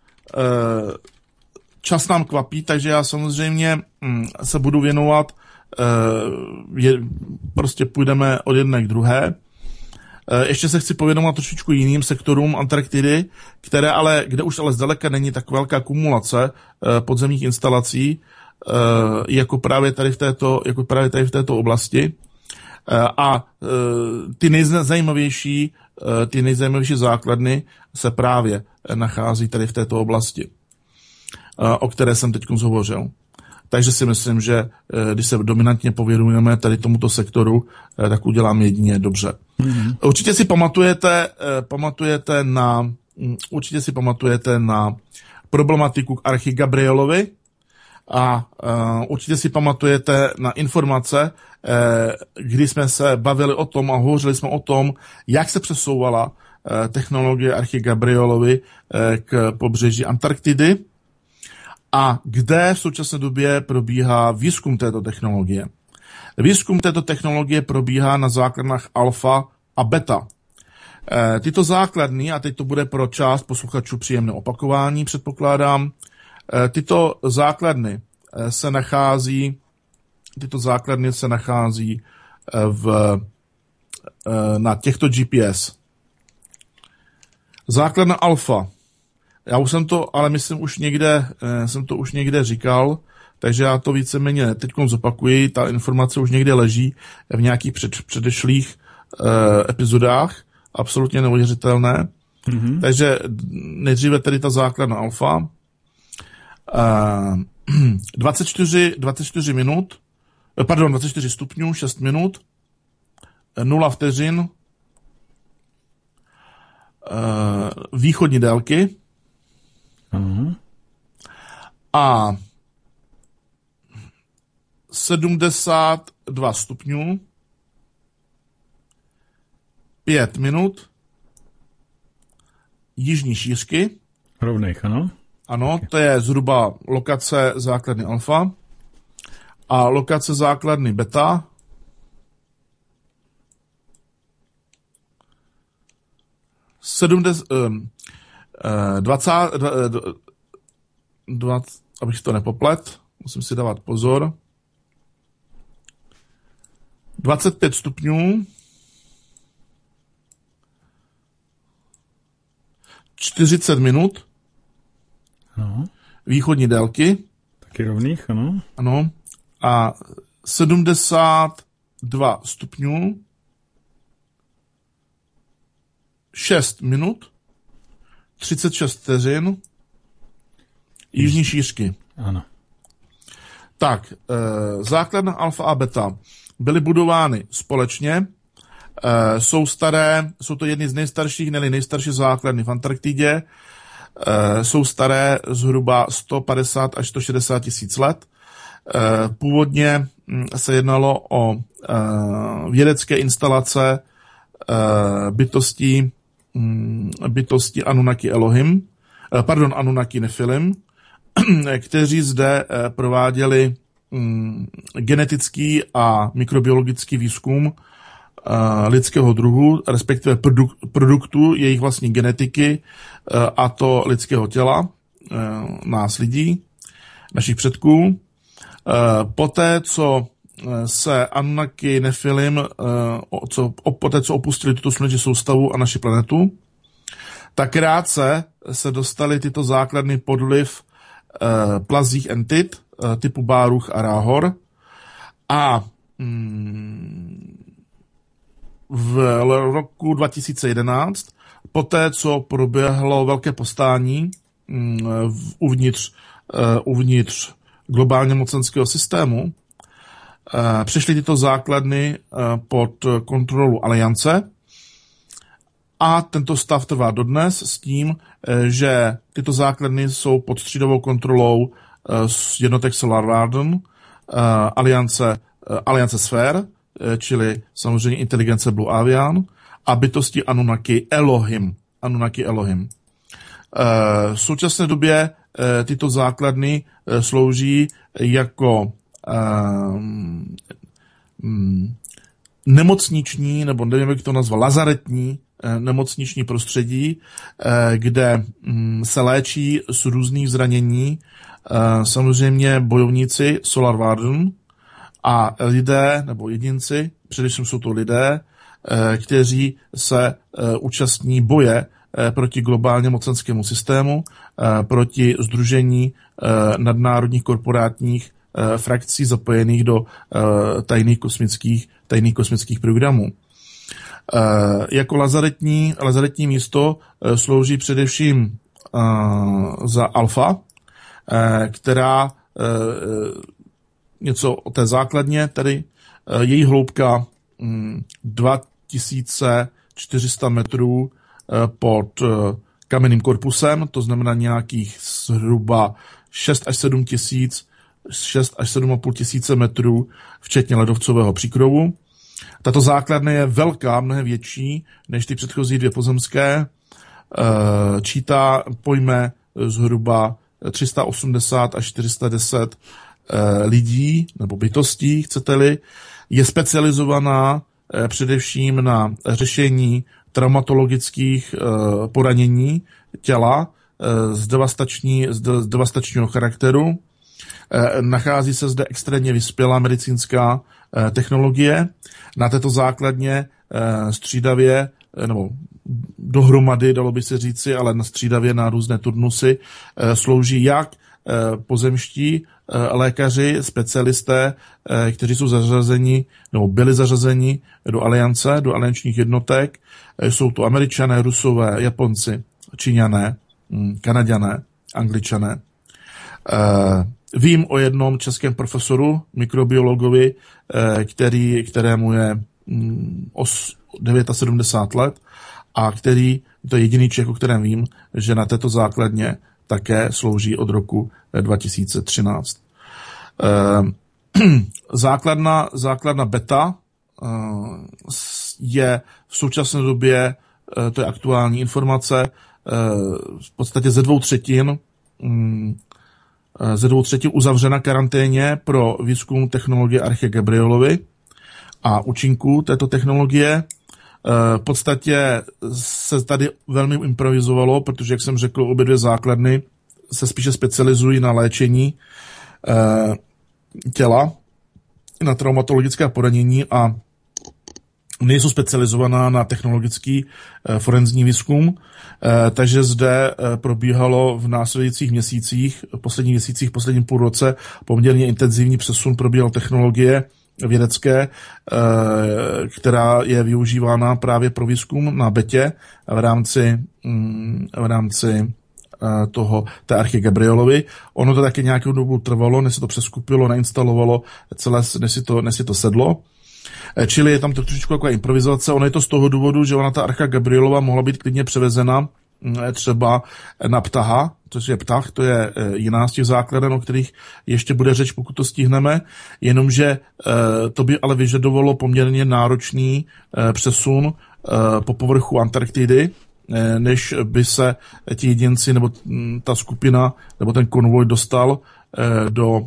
čas nám kvapí, takže já samozřejmě se budu věnovat, je, prostě půjdeme od jedné k druhé. Ještě se chci pověnovat trošičku jiným sektorům Antarktidy, které ale, kde už ale zdaleka není tak velká kumulace podzemních instalací, jako právě tady v této, jako právě tady v této oblasti. A ty nejzajímavější, ty nejzajímavější základny se právě nachází tady v této oblasti, o které jsem teď hovořil. Takže si myslím, že když se dominantně pověnujeme tady tomuto sektoru, tak uděláme jedině dobře. Mm-hmm. Určitě si pamatujete, pamatujete na, určitě si pamatujete na problematiku k Archy Gabrielovi a uh, určitě si pamatujete na informace, uh, kdy jsme se bavili o tom a hovořili jsme o tom, jak se přesouvala uh, technologie Archy Gabrielovi uh, k pobřeží Antarktidy a kde v současné době probíhá výzkum této technologie. Výzkum této technologie probíhá na základnách alfa a beta. E, tyto základny, a teď to bude pro část posluchačů příjemné opakování, předpokládám, e, tyto základny e, se nachází, tyto základny se nachází e, v, e, na těchto G P S. Základna alfa. Já už jsem to, ale myslím už někde, e, jsem to už někde říkal, takže já to víceméně teď zopakuji, ta informace už někde leží v nějakých před, předešlých e, epizodách, absolutně neuvěřitelné. Mm-hmm. Takže nejdříve tedy ta základna alfa. E, dvacet čtyři, dvacet čtyři minut, pardon, dvacet čtyři stupňů, šest minut, nula vteřin, e, východní délky mm-hmm. a sedmdesát dva stupňů, pět minut, jižní šířky. Rovných, ano? Ano, to je zhruba lokace základny alfa a lokace základny beta. sedmdesát, dvacet, dvacet, abych to nepoplet, musím si dávat pozor. dvacet pět stupňů, čtyřicet minut, ano. Východní délky. Taky rovných, ano. Ano. A sedmdesát dva stupňů, šest minut, třicet šest vteřin, jižní šířky. Ano. Tak, e, základna alfa a beta byly budovány společně, e, jsou staré, jsou to jedny z nejstarších, ne nejstarší základny v Antarktidě. jsou staré zhruba sto padesát až sto šedesát tisíc let. Původně se jednalo o vědecké instalace bytostí, bytostí Anunnaki Elohim, pardon, Anunnaki Nephilim, kteří zde prováděli genetický a mikrobiologický výzkum lidského druhu, respektive produk, produktu jejich vlastní genetiky, a to lidského těla, nás lidí, našich předků. Poté, co se Anunnaki Nephilim, co, poté, co opustili tuto sluneční soustavu a naši planetu, tak krátce se dostaly tyto základny pod vliv plazích entit typu Báruch a Ráhor a mm, v roku dva tisíce jedenáct, poté, co proběhlo velké povstání mm, uvnitř, uh, uvnitř globálně mocenského systému, uh, přešly tyto základny uh, pod kontrolu Aliance a tento stav trvá dodnes s tím, uh, že tyto základny jsou pod střídovou kontrolou uh, jednotek Solar Warden, uh, Aliance, uh, Aliance Sfér, čili samozřejmě inteligence Blue Avian a bytosti Anunnaki Elohim. Anunnaki Elohim. V současné době tyto základny slouží jako nemocniční, nebo nevím, jak to nazvat, lazaretní nemocniční prostředí, kde se léčí z různých zranění samozřejmě bojovníci Solar Warden a lidé, nebo jedinci, především jsou to lidé, kteří se účastní boje proti globálně mocenskému systému, proti sdružení nadnárodních korporátních frakcí zapojených do tajných kosmických, tajných kosmických programů. Jako lazaretní, lazaretní místo slouží především za Alfa, která něco o té základně, tedy její hloubka dva tisíce čtyři sta metrů pod kamenným korpusem, to znamená nějakých zhruba šest až sedm tisíc, šest až sedm a půl tisíce metrů, včetně ledovcového příkrovu. Tato základna je velká, mnohem větší než ty předchozí dvě pozemské. Čítá, pojme zhruba tři sta osmdesát až čtyři sta deset lidí, nebo bytostí, chcete-li, je specializovaná především na řešení traumatologických poranění těla z, devastační, z devastačního charakteru. Nachází se zde extrémně vyspělá medicínská technologie. Na této základně střídavě, nebo dohromady, dalo by se říci, ale na střídavě na různé turnusy, slouží jak pozemští lékaři, specialisté, kteří jsou zařazeni, nebo byli zařazeni do aliance, do aliančních jednotek. Jsou to Američané, Rusové, Japonci, Číňané, Kanaďané, Angličané. Vím o jednom českém profesoru, mikrobiologovi, který, kterému je sedmdesát devět let a který, to je jediný Čech, o kterém vím, že na této základně také slouží od roku dva tisíce třináct. Základna, základna beta je v současné době, to je aktuální informace, v podstatě ze dvou třetin ze dvou třetin uzavřena karanténě pro výzkum technologie Arche Gabrielovy a účinků této technologie. V podstatě se tady velmi improvizovalo, protože, jak jsem řekl, obě dvě základny se spíše specializují na léčení těla, na traumatologické poranění a nejsou specializovaná na technologický forenzní výzkum, takže zde probíhalo v následujících měsících, posledních měsících, posledním půl roce poměrně intenzivní přesun probíhal technologie vědecké, která je využívána právě pro výzkum na betě v rámci, v rámci toho, té Archy Gabrielovy. Ono to taky nějakou dobu trvalo, než se to přeskupilo, nainstalovalo, celé, než si to, než si to sedlo. Čili je tam to trošičku taková improvizace. Ono je to z toho důvodu, že ona ta Archa Gabrielova mohla být klidně převezena třeba na Ptaha, což je Ptah, to je jiná z těch základen, o kterých ještě bude řeč, pokud to stihneme, jenomže to by ale vyžadovalo poměrně náročný přesun po povrchu Antarktidy, než by se ti jedinci nebo ta skupina nebo ten konvoj dostal do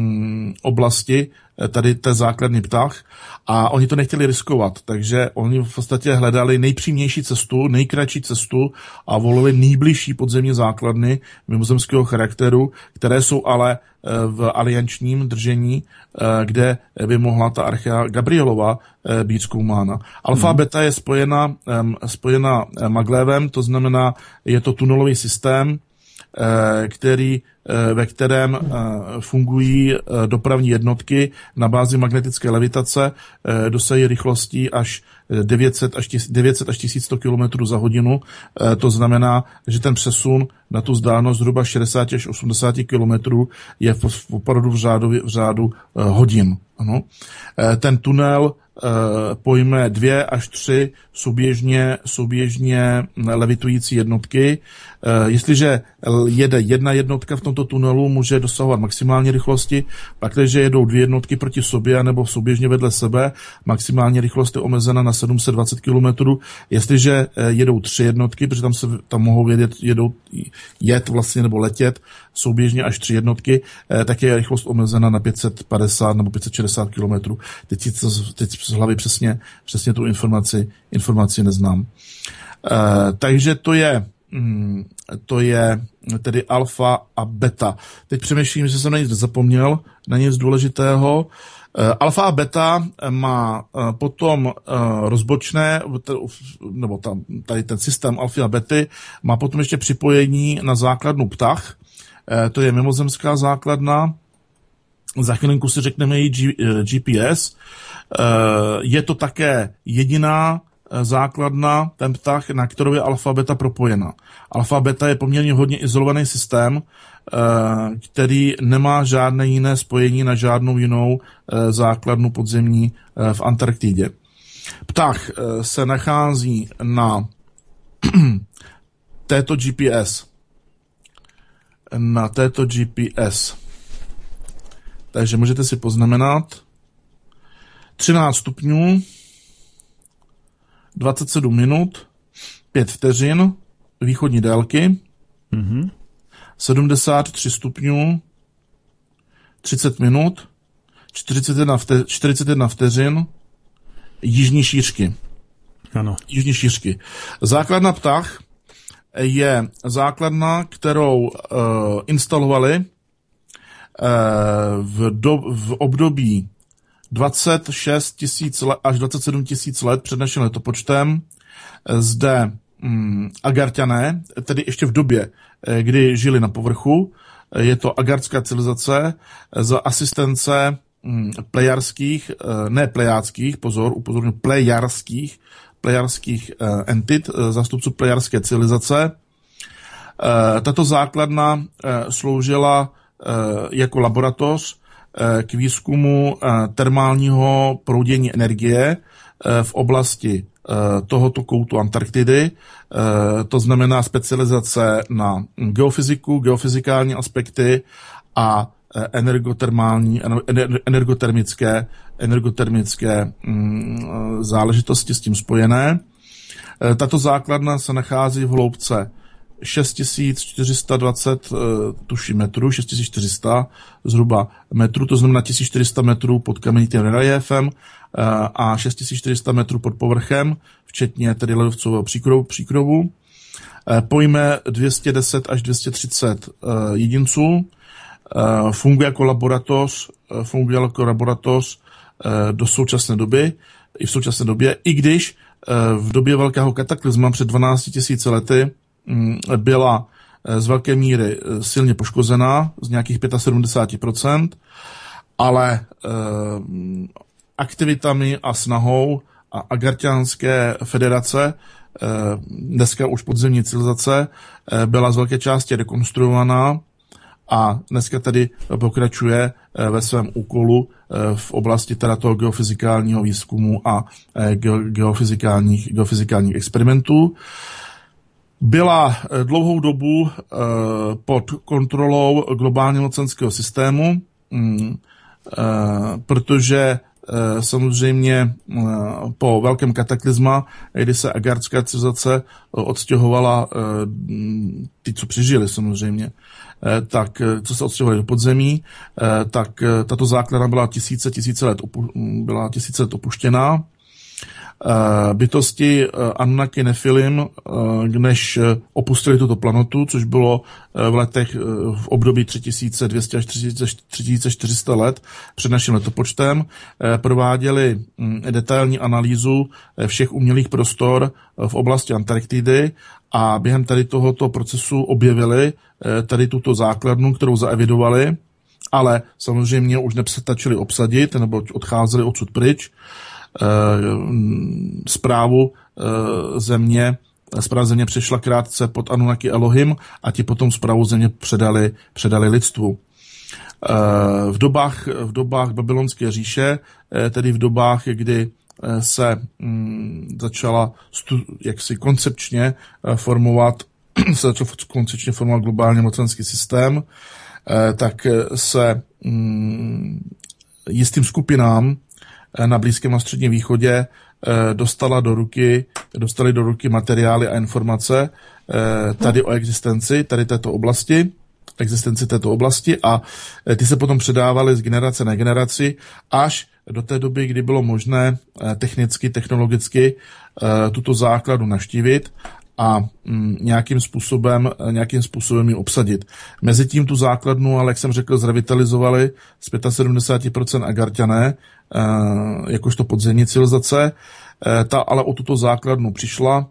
oblasti tady té základny Ptah a oni to nechtěli riskovat, takže oni v podstatě hledali nejpřímější cestu, nejkratší cestu a volili nejbližší podzemní základny mimozemského charakteru, které jsou ale v aliančním držení, kde by mohla ta Archea Gabrielova být zkoumána. Alfa hmm. beta je spojena, spojena maglévem, to znamená, je to tunelový systém, který, ve kterém fungují dopravní jednotky na bázi magnetické levitace, dosahují rychlostí až devět set až tisíc sto kilometrů za hodinu. To znamená, že ten přesun na tu vzdálenost zhruba šedesát až osmdesát kilometrů je opravdu v řádu, v řádu hodin. Ano. Ten tunel pojme dvě až tři souběžně, souběžně levitující jednotky. Jestliže jede jedna jednotka v tomto tunelu, může dosahovat maximální rychlosti, pak když jedou dvě jednotky proti sobě nebo souběžně vedle sebe, maximální rychlost je omezena na sedm set dvacet kilometrů. Jestliže jedou tři jednotky, protože tam se tam mohou jedet, jedou, jet vlastně nebo letět souběžně až tři jednotky, tak je rychlost omezena na pět set padesát nebo pět set šedesát kilometrů. Teď, teď z hlavy přesně, přesně tu informaci, informaci neznám. E, takže to je, mm, to je tedy alfa a beta. Teď přemýšlím, že jsem na nic nezapomněl, na nic důležitého. E, alfa a beta má e, potom e, rozbočné, nebo tam, tady ten systém alfy a bety má potom ještě připojení na základnu Ptah. E, to je mimozemská základna. Za chvilinku si řekneme její G P S. Je to také jediná základna, ten Ptah, na kterou je alfa beta propojena. Alfa beta je poměrně hodně izolovaný systém, který nemá žádné jiné spojení na žádnou jinou základnu podzemní v Antarktidě. Ptah se nachází na této G P S. Na této G P S. Takže můžete si poznamenat třináct stupňů, dvacet sedm minut, pět vteřin východní délky, mm-hmm. sedmdesát tři stupňů, třicet minut, čtyřicet jedna, vte, čtyřicet jedna vteřin jižní šířky. Ano. Jižní šířky. Základna Ptah je základna, kterou uh, instalovali V, do, v období dvacet šest tisíc let až dvacet sedm tisíc let před naším letopočtem zde mm, Agarťané, tedy ještě v době, kdy žili na povrchu, je to agartská civilizace za asistence mm, plejarských, ne plejádských, pozor, upozorňuji, plejarských, plejarských uh, entit, zástupců plejarské civilizace. Uh, tato základna uh, sloužila jako laboratoř k výzkumu termálního proudění energie v oblasti tohoto koutu Antarktidy. To znamená specializace na geofyziku, geofyzikální aspekty a energotermální, energotermické, energotermické záležitosti s tím spojené. Tato základna se nachází v hloubce šest tisíc čtyři sta dvacet tuším metrů, šest tisíc čtyři sta zhruba metrů, to znamená tisíc čtyři sta metrů pod kamenitým reliéfem a šest tisíc čtyři sta metrů pod povrchem, včetně tedy ledovcového příkrovu. příkrovu. Pojme dvě stě deset až dvě stě třicet jedinců, funguje jako laboratoř, funguje jako laboratoř do současné doby, i v současné době, i když v době velkého kataklizma před dvanácti tisíci lety byla z velké míry silně poškozená, z nějakých sedmdesát pět procent, ale eh, aktivitami a snahou a Agarťanské federace, eh, dneska už podzemní civilizace, eh, byla z velké části rekonstruovaná a dneska tedy pokračuje eh, ve svém úkolu eh, v oblasti teda toho geofyzikálního výzkumu a eh, ge- geofyzikálních, geofyzikálních experimentů. byla dlouhou dobu pod kontrolou globálního mocenského systému, protože samozřejmě po velkém kataklizma, kdy se agardská civilizace odstěhovala, ty, co přežili samozřejmě, tak co se odstěhovali do podzemí, tak tato základna byla tisíce, tisíce let, byla tisíce let opuštěná. Bytosti Anunnaki Nefilim, než opustili tuto planetu, což bylo v letech v období tři tisíce dvě stě až tři tisíce čtyři sta let před naším letopočtem, prováděli detailní analýzu všech umělých prostor v oblasti Antarktidy a během tady tohoto procesu objevili tady tuto základnu, kterou zaevidovali, ale samozřejmě už nepřestačili obsadit nebo odcházeli odsud pryč. Zprávu země, zpráva země přešla krátce pod Anunnaki Elohim a ti potom zprávu země předali, předali lidstvu. V dobách, v dobách babylonské říše, tedy v dobách, kdy se začala stu, jaksi koncepčně formovat, se začal koncepčně formovat globálně mocenský systém, tak se jistým skupinám na Blízkém a Středním východě dostala do ruky, dostali do ruky materiály a informace tady o existenci, tady této oblasti, existenci této oblasti a ty se potom předávaly z generace na generaci až do té doby, kdy bylo možné technicky, technologicky tuto základu navštívit a nějakým způsobem, nějakým způsobem ji obsadit. Mezitím tu základnu, ale jak jsem řekl, zrevitalizovali z sedmdesát pět procent Agarťané, jakožto podzemní civilizace. Ta ale o tuto základnu přišla,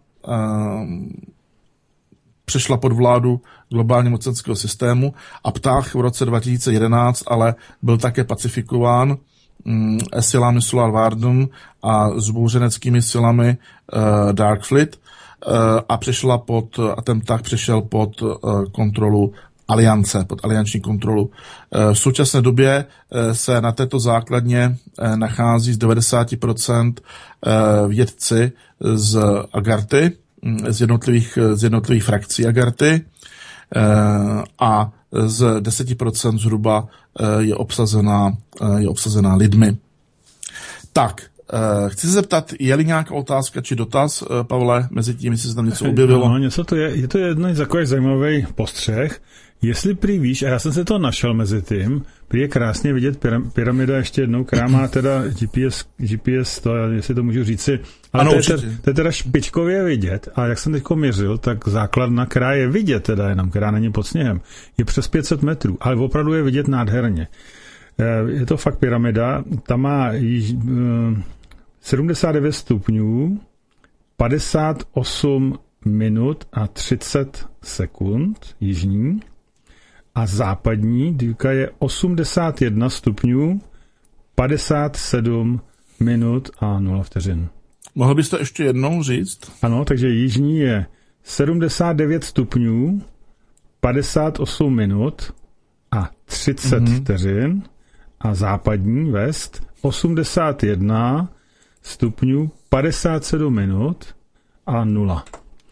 přešla pod vládu globálně mocenského systému a Ptah v roce dva tisíce jedenáct ale byl také pacifikován silami Solar Warden a zbouřeneckými silami Darkfleet a přešla pod, a ten Ptah přešel pod kontrolu aliance, pod alianční kontrolu. V současné době se na této základně nachází z devadesát procent vědci z Agarty, z jednotlivých, z jednotlivých frakcí Agarty a z deset procent zhruba je obsazená, je obsazená lidmi. Tak, chci se zeptat, je-li nějaká otázka či dotaz, Pavle, mezi tím, jestli se tam něco objevilo? No, něco to je, je to jedno z takových zajímavý postřeh. Jestli prý víš, a já jsem se to našel mezi tím, prý je krásně vidět pyramida ještě jednou, která má teda G P S, G P S to, jestli to můžu říci, ale ano, to, je teda, to je teda špičkově vidět a jak jsem teďko měřil, tak základna, která je vidět teda jenom, která není pod sněhem, je přes pět set metrů, ale opravdu je vidět nádherně. Je to fakt pyramida, ta má již, sedmdesát devět stupňů, padesát osm minut a třicet sekund jižní a západní dívka je osmdesát jedna stupňů, padesát sedm minut a nula vteřin. Mohl byste ještě jednou říct? Ano, takže jižní je sedmdesát devět stupňů, padesát osm minut a třicet mm-hmm. vteřin a západní west osmdesát jedna stupňů, padesát sedm minut a nula.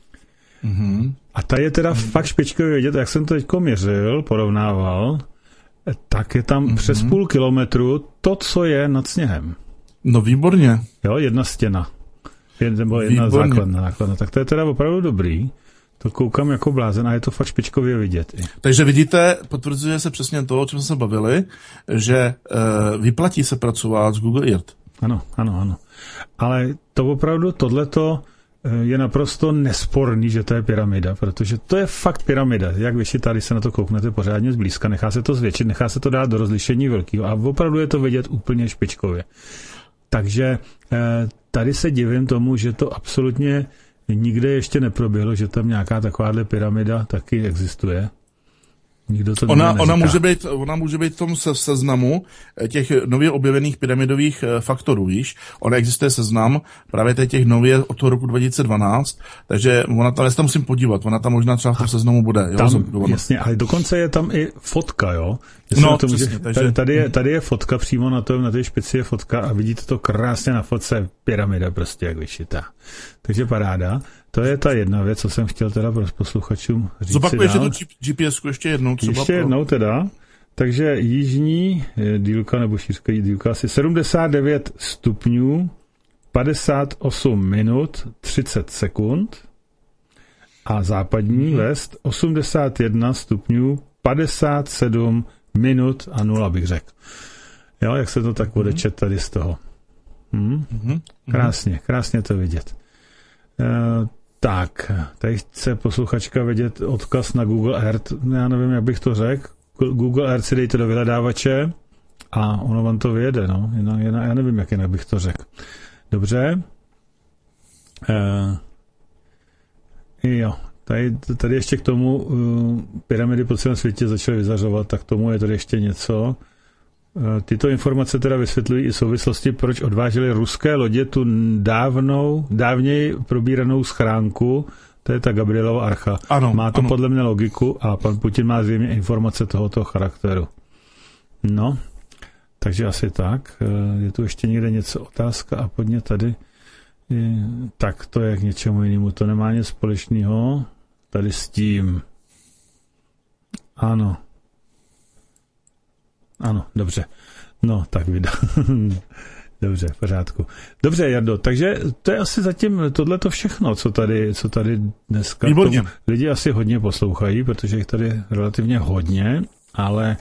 Mm-hmm. A ta je teda mm-hmm. fakt špičkově vidět, jak jsem to teďko měřil, porovnával, tak je tam mm-hmm. přes půl kilometru to, co je nad sněhem. No výborně. Jo, jedna stěna. Nebo jedna základna, základna. Tak to je teda opravdu dobrý. To koukám jako blázen a je to fakt špičkově vidět. I. Takže vidíte, potvrzuje se přesně to, o čem jsme se bavili, že e, vyplatí se pracovat s Google Earth. Ano, ano, ano. Ale to opravdu, tohleto je naprosto nesporný, že to je pyramida, protože to je fakt pyramida. Jak vyšitá, když se na to kouknete pořádně zblízka, nechá se to zvětšit, nechá se to dát do rozlišení velkého a opravdu je to vidět úplně špičkově. Takže tady se divím tomu, že to absolutně nikde ještě neproběhlo, že tam nějaká takováhle pyramida taky existuje. Nikdo to ona, ona, může být, ona může být v tom se, seznamu těch nově objevených pyramidových faktorů, víš? Ona existuje seznam právě těch nově od toho roku dva tisíce dvanáct, takže ona tam, já se tam musím podívat, ona tam možná třeba v tom seznamu bude. Jo? Tam, jasně, ale dokonce je tam i fotka, jo? No, to přesně, může, takže... tady, je, tady je fotka přímo na tom, na té špici je fotka a vidíte to krásně na fotce, pyramida prostě jak vyšitá. Takže paráda. To je ta jedna věc, co jsem chtěl teda pro posluchačům říct. Zopakuješ tu G P S ku ještě jednou třeba. Ještě pro... jednou teda. Takže jižní dílka nebo šířka dílka asi sedmdesát devět stupňů, padesát osm minut, třicet sekund. A západní hmm. west osmdesát jedna stupňů, padesát sedm minut a nula bych řekl. Jo, jak se to tak bude čet tady z toho. Hmm? Hmm. Krásně, krásně to vidět. E, tak, tady chce posluchačka vidět odkaz na Google Earth. Já nevím, jak bych to řekl. Google Earth si dejte do vyhledávače a ono vám to vyjede, no. Jinak, jinak, já nevím, jak jinak bych to řekl. Dobře. E, jo, tady, tady ještě k tomu uh, pyramidy po celém světě začaly vyzařovat, tak tomu je tady ještě něco. Uh, tyto informace teda vysvětlují i souvislosti, proč odvážely ruské lodě tu dávnou, dávněji probíranou schránku. To je ta Gabrielova archa. Ano, má to ano. podle mě logiku a pan Putin má zřejmě informace tohoto charakteru. No, takže asi tak. Je tu ještě někde něco, otázka a podně tady. Tak to je k něčemu jinému. To nemá nic společného tady s tím. Ano. Ano, dobře. No, tak vydá. Dobře, v pořádku. Dobře, Jardo, takže to je asi zatím tohleto všechno, co tady, co tady dneska... Výborně. Lidi asi hodně poslouchají, protože jich tady relativně hodně, ale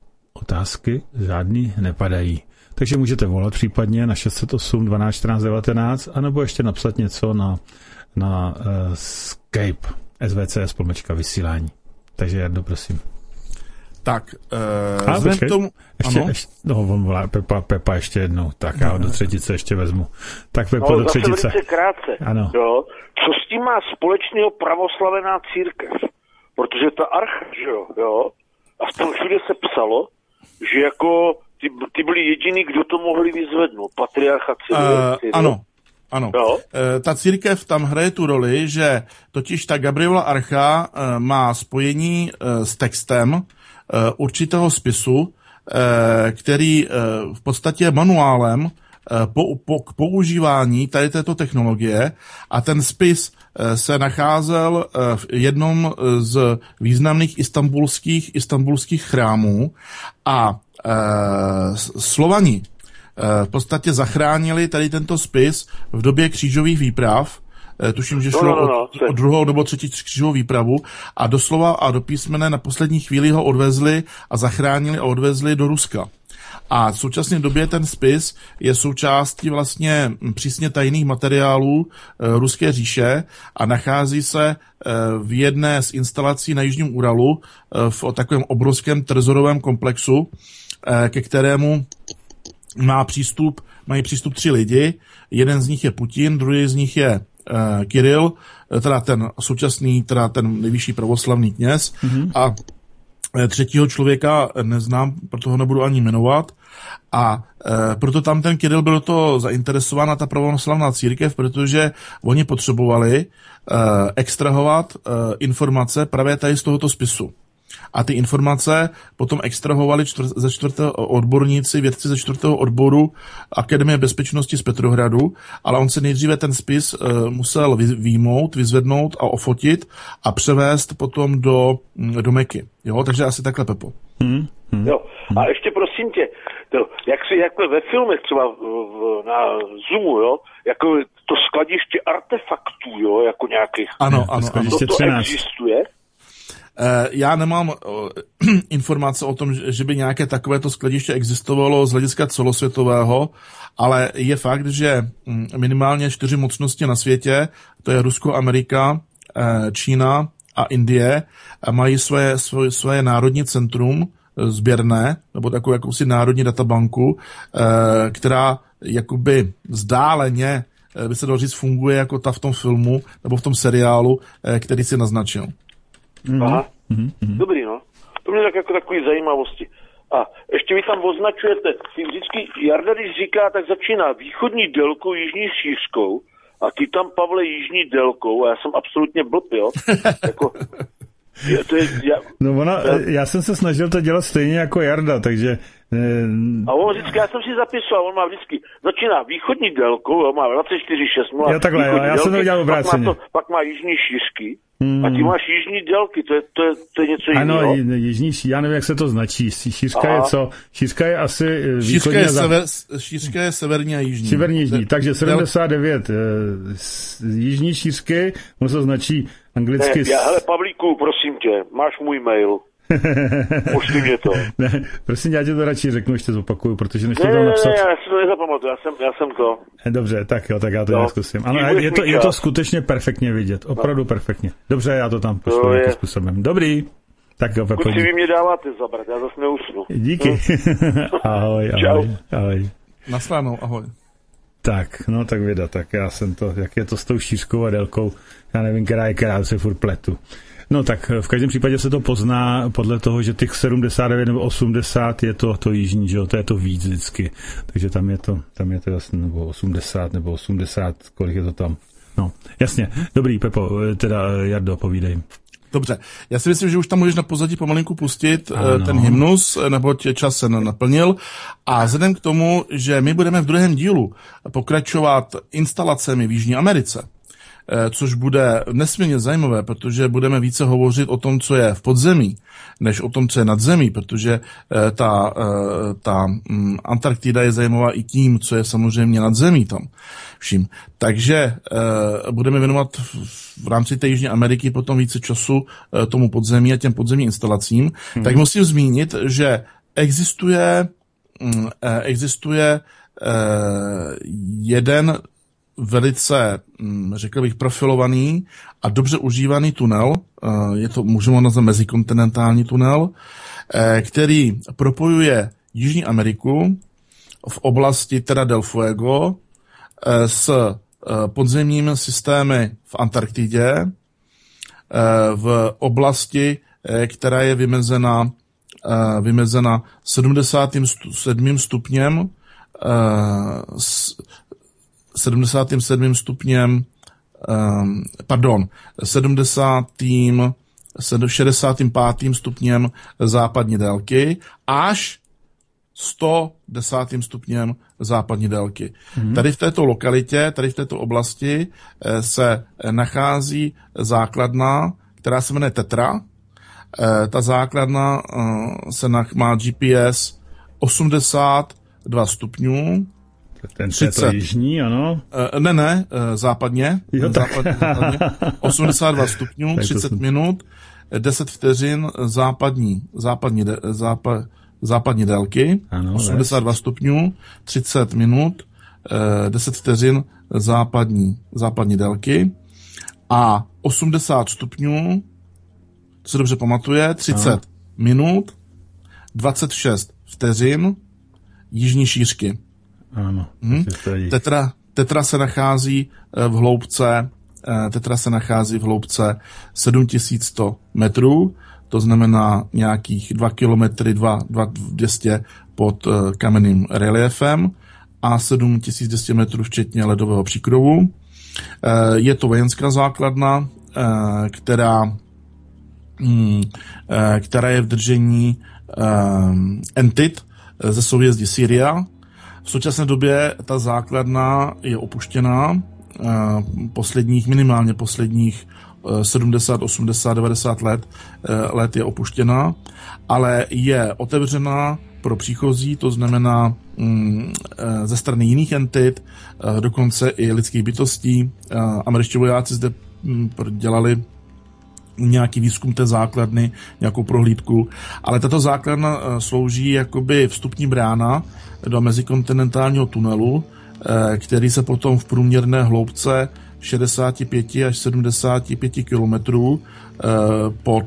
otázky žádný nepadají. Takže můžete volat případně na šest set osm dvanáct čtrnáct devatenáct, anebo ještě napsat něco na, na uh, Skype S V C S pomlčka vysílání. Takže Jardo, prosím. Tak, uh, a, počkej, tomu... ještě, ještě, no, on volá Pepa, Pepa ještě jednou, tak já ho do třetice ještě vezmu. Tak Pepa, no, do třetice. No, krátce. Ano. Jo. Co s tím má společného pravoslavená církev? Protože ta archa, že jo, jo, a v tom všude se psalo, že jako ty, ty byli jediný, kdo to mohli vyzvednout. Patriarcha Cyril. Uh, ano, ano. Jo? Uh, ta církev tam hraje tu roli, že totiž ta Gabrielova archa uh, má spojení uh, s textem uh, určitého spisu, uh, který uh, v podstatě je manuálem uh, po, po, k používání tady této technologie a ten spis uh, se nacházel uh, v jednom z významných istanbulských, istanbulských chrámů a Uh, Slovani uh, v podstatě zachránili tady tento spis v době křížových výprav. Uh, tuším, že šlo no, no, no, o, o druhou nebo třetí křížovou výpravu a doslova a do písmene na poslední chvíli ho odvezli a zachránili a odvezli do Ruska. A v současné době ten spis je součástí vlastně přísně tajných materiálů e, Ruské říše a nachází se e, v jedné z instalací na Jižním Uralu e, v o takovém obrovském trezorovém komplexu, e, ke kterému má přístup, mají přístup tři lidi. Jeden z nich je Putin, druhý z nich je e, Kiril, teda ten současný, teda ten nejvyšší pravoslavný kněz mm-hmm. a třetího člověka neznám, proto ho nebudu ani jmenovat. A e, proto tam ten Kiril byl to zainteresován na ta pravoslavná církev, protože oni potřebovali e, extrahovat e, informace právě tady z tohoto spisu. A ty informace potom extrahovali čtvrt, ze čtvrtého odborníci, vědci ze čtvrtého odboru Akademie bezpečnosti z Petrohradu, ale on se nejdříve ten spis e, musel vyjmout, vyzvednout a ofotit a převést potom do, do Meky. Jo, takže asi takhle, Pepo. Hmm, hmm, jo. A ještě prosím tě, to, jak si jako ve filmech třeba v, v, na Zoomu, jo, jako to skladiště artefaktů, jo, jako nějakých. Ano, ano, ano. To, to existuje? Já nemám informace o tom, že by nějaké takovéto skladiště existovalo z hlediska celosvětového, ale je fakt, že minimálně čtyři mocnosti na světě, to je Rusko, Amerika, Čína a Indie, mají svoje, svoje, svoje národní centrum sběrné, nebo takovou jakousi národní databanku, která jakoby vzdáleně, by se dalo říct, funguje jako ta v tom filmu, nebo v tom seriálu, který si naznačil. Mm-hmm. Aha, mm-hmm. Dobrý, no. To mě tak jako takové zajímavosti. A ještě vy tam označujete, ty vždycky, Jarda, když říká, tak začíná východní délkou, jižní šířkou a ty tam, Pavle, jižní délkou a já jsem absolutně blb, jo. Jako, Je, to je, já, no ona, já jsem se snažil to dělat stejně jako Jarda, takže... A on vždycky, já jsem si zapisoval, on má vždycky, začíná východní délkou, jo, má dvacet čtyři šest. Já takhle, já, já jsem to udělal obráceně. Pak má, to, pak má jižní šířky. Hmm. A ty máš jižní délky, to je, to je, to je něco jiného. Ano, jižní, já nevím, jak se to značí. Šířka Aha. je co? Šířka je asi šířka je, sever, šířka je severní a jižní. Severní jižní, takže sedmdesát devět jižní šířky, ono se značí anglicky... Ne, já, hele, Pavlíku, prosím tě, máš můj mail. Pošli mě to. Ne, prosím, já ti to radši řeknu, ještě zopakuju, protože než to ne, tam ne, napsat... Ne, já si to nezapamatuju, já jsem, já jsem to. Dobře, tak jo, tak já to no. zkusím. Ano, je to, je to skutečně perfektně vidět, opravdu no. perfektně. Dobře, já to tam pošlu nějakým způsobem. Dobrý. Tak jo, Pepo. Kuci, vy mě dáváte zabrat, já zase neusnu. Díky. ahoj, ahoj, ahoj. Naslánou, ahoj. Tak, no tak vida, tak já jsem to, jak je to s tou šířkou a délkou, já nevím, která je, která se furt pletu. No tak v každém případě se to pozná podle toho, že těch sedmdesát devět nebo osmdesát je to, to jižní, že jo, to je to víc vždycky. Takže tam je to, tam je to jasně, nebo osmdesát, nebo osmdesát, kolik je to tam. No, jasně. Dobrý, Pepo, teda Jardo, povídej. Dobře, já si myslím, že už tam můžeš na pozadí pomalinku pustit ano. ten hymnus, neboť čas se naplnil. A vzhledem k tomu, že my budeme v druhém dílu pokračovat instalacemi v Jižní Americe, což bude nesmírně zajímavé, protože budeme více hovořit o tom, co je v podzemí, než o tom, co je nad zemí, protože ta, ta Antarktida je zajímavá i tím, co je samozřejmě nad zemí tam vším. Takže budeme věnovat v rámci té Jižní Ameriky potom více času tomu podzemí a těm podzemním instalacím. Hmm. Tak musím zmínit, že existuje, existuje jeden velice, řekl bych, profilovaný a dobře užívaný tunel, je to, můžeme nazvat mezikontinentální tunel, který propojuje Jižní Ameriku v oblasti Terra del Fuego s podzemními systémy v Antarktidě, v oblasti, která je vymezena, vymezena sedmdesátým sedmým stupněm sedmdesátým sedmým stupněm, um, pardon, sedmdesátým šedesátým pátým stupněm západní délky až sto desátým stupněm západní délky. Mm-hmm. Tady v této lokalitě, tady v této oblasti se nachází základna, která se jmenuje Tetra. Ta základna se má G P S osmdesát dva stupňů, ten třicet jižní, ano? Uh, ne, ne, uh, západně. Jo, západně, západně. osmdesát dva stupňů, třicet minut, deset vteřin západní, západní, de, zápa, západní délky, ano, osmdesát dva stupňů, třicet minut, uh, deset vteřin západní, západní délky a osmdesát stupňů, to se dobře pamatuje, třicet ano. minut, dvacet šest vteřin jižní šířky. Ano. Hmm. Tetra, tetra se nachází v hloubce, tetra se nachází v hloubce sedm tisíc sto metrů, to znamená nějakých dva kilometry, dva dvě stě pod kamenným reliefem a sedm tisíc dvě stě metrů včetně ledového příkrovu. Je to vojenská základna, která, která je v držení entit ze soujezdí Syria. V současné době ta základna je opuštěná, posledních, minimálně posledních sedmdesát, osmdesát, devadesát let, let je opuštěná, ale je otevřená pro příchozí, to znamená ze strany jiných entit, dokonce i lidských bytostí. Američtí vojáci zde dělali nějaký výzkum té základny, nějakou prohlídku, ale tato základna slouží jakoby vstupní brána do mezikontinentálního tunelu, který se potom v průměrné hloubce šedesát pět až sedmdesát pět kilometrů pod,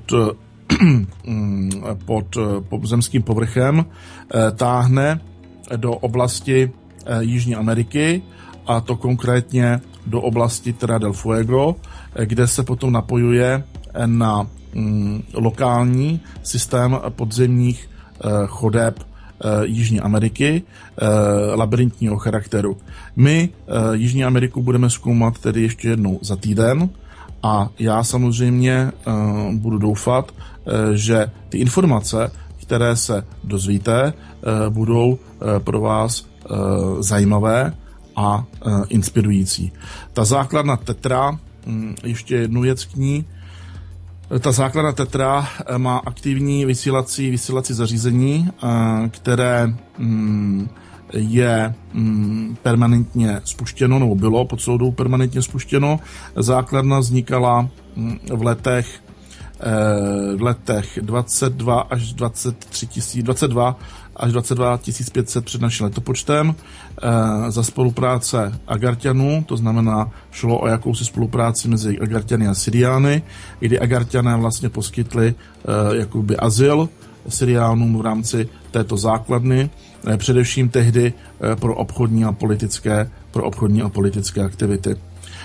pod, pod zemským povrchem táhne do oblasti Jižní Ameriky, a to konkrétně do oblasti Terra del Fuego, kde se potom napojuje na mm, lokální systém podzemních eh, chodeb eh, Jižní Ameriky, eh, labyrintního charakteru. My eh, Jižní Ameriku budeme zkoumat tedy ještě jednou za týden A já samozřejmě uh, budu doufat, uh, že ty informace, které se dozvíte, uh, budou uh, pro vás uh, zajímavé a uh, inspirující. Ta základna Tetra, um, ještě jednu věc k ní, ta základna Tetra má aktivní vysílací, vysílací zařízení, uh, které um, je mm, permanentně spuštěno, nebo bylo po celou dobu permanentně spuštěno. Základna vznikala mm, v letech eh, v letech dvacet dva až dvacet tři tisíc, dvacet dva až dvacet dva tisíc pět set před naším letopočtem eh, za spolupráce Agarťanů, to znamená, šlo o jakousi spolupráci mezi Agarťany a Syriány, kdy Agarťané vlastně poskytli eh, jakoby azyl Syriánům v rámci této základny, především tehdy pro obchodní a politické, pro obchodní a politické aktivity.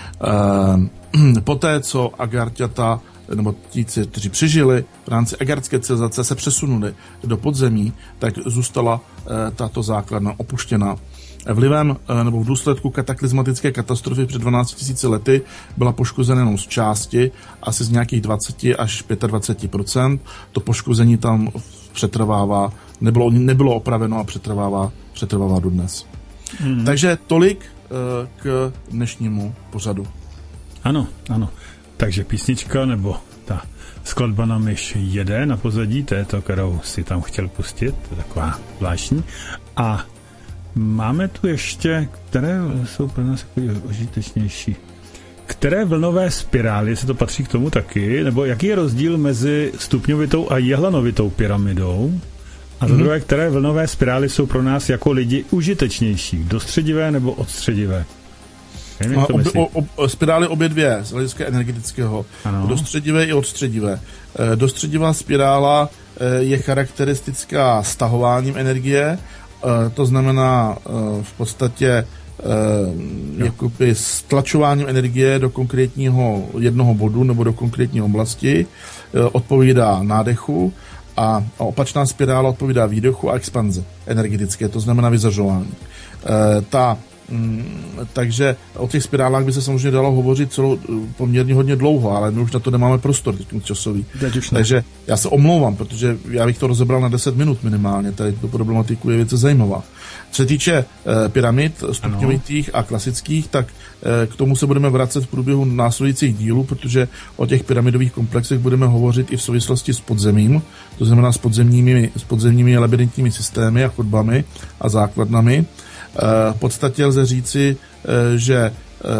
Poté, co Agarťata, nebo ti, kteří přežili v rámci agartské civilizace, se přesunuli do podzemí, tak zůstala tato základna opuštěna. Vlivem nebo v důsledku kataklizmatické katastrofy před dvanácti tisíci lety byla poškozena jenom z části, asi z nějakých dvacet až dvacet pět procent. To poškození tam přetrvává, nebylo, nebylo opraveno a přetrvává, přetrvává dodnes. Hmm. Takže tolik uh, k dnešnímu pořadu. Ano, ano. Takže písnička nebo ta skladba nám ještě jede na pozadí této, kterou si tam chtěl pustit, to je taková zvláštní. A máme tu ještě, které jsou pro nás užitečnější. Které vlnové spirály, jestli to patří k tomu taky, nebo jaký je rozdíl mezi stupňovitou a jehlanovitou pyramidou? A za mm-hmm. druhé, které vlnové spirály jsou pro nás jako lidi užitečnější? Dostředivé nebo odstředivé? Nevím, ob, ob, ob, spirály obě dvě, z hlediska energetického. Ano. Dostředivé i odstředivé. E, dostředivá spirála e, je charakteristická stahováním energie, e, to znamená e, v podstatě Uh, jakoby stlačováním energie do konkrétního jednoho bodu nebo do konkrétní oblasti, uh, odpovídá nádechu a, a opačná spirála odpovídá výdechu a expanzi energetické, to znamená vyzařování. Uh, ta Takže o těch spirálách by se samozřejmě dalo hovořit celou, poměrně hodně dlouho, ale my už na to nemáme prostor časový. Takže já se omlouvám, protože já bych to rozebral na deset minut minimálně, tady tu problematiku je věc zajímavá. Co se týče eh, pyramid stupňovitých a klasických, tak eh, k tomu se budeme vracet v průběhu následujících dílů, protože o těch pyramidových komplexech budeme hovořit i v souvislosti s podzemím, to znamená s podzemními, s podzemními labyrintními systémy a chodbami a základnami. V podstatě lze říci, že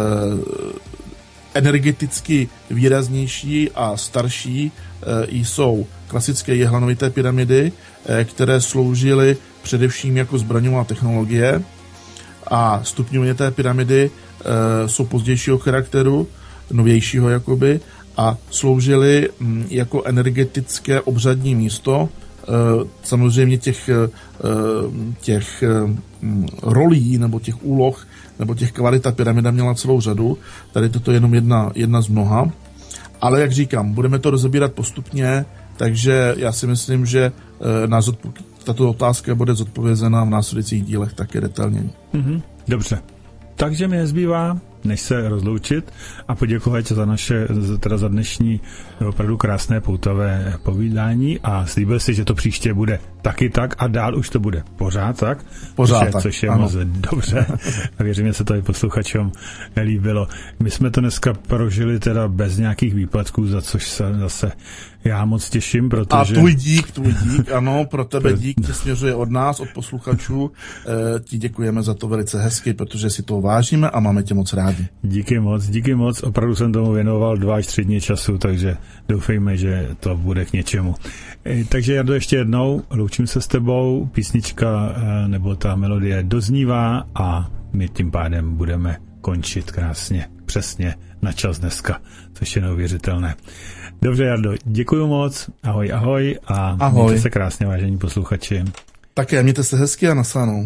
energeticky výraznější a starší jsou klasické jehlanovité pyramidy, které sloužily především jako zbraňová technologie, a stupňovité pyramidy jsou pozdějšího charakteru, novějšího jakoby, a sloužily jako energetické obřadní místo. Samozřejmě těch, těch rolí nebo těch úloh nebo těch kvalit ta pyramida měla celou řadu. Tady toto je jenom jedna, jedna z mnoha. Ale jak říkám, budeme to rozebírat postupně, takže já si myslím, že nás odpo- tato otázka bude zodpovězena v následujících dílech také detailněji. Mm-hmm. Dobře. Takže mi nezbývá, než se rozloučit a poděkovat za naše, teda za dnešní opravdu krásné poutavé povídání a slíbil si, že to příště bude taky tak a dál už to bude pořád tak, pořád což je, tak, což je ano. moc dobře a věřím, že se to i posluchačům líbilo. My jsme to dneska prožili teda bez nějakých výpadků, za což se zase já moc těším, protože... A tvůj dík, tvůj dík, ano, pro tebe dík tě směřuje od nás, od posluchačů. E, ti děkujeme za to velice hezky, protože si to vážíme a máme tě moc rádi. Díky moc, díky moc. Opravdu jsem tomu věnoval dva až tři dny času, takže doufejme, že to bude k něčemu. E, takže Jardo, ještě jednou, loučím se s tebou, písnička e, nebo ta melodie doznívá a my tím pádem budeme končit krásně, přesně na čas dneska, což je neuvěřitelné. Dobře, Jardo, děkuju moc, ahoj, ahoj a ahoj. Mějte se krásně, vážení posluchači. Také, mějte se hezky a naslánou.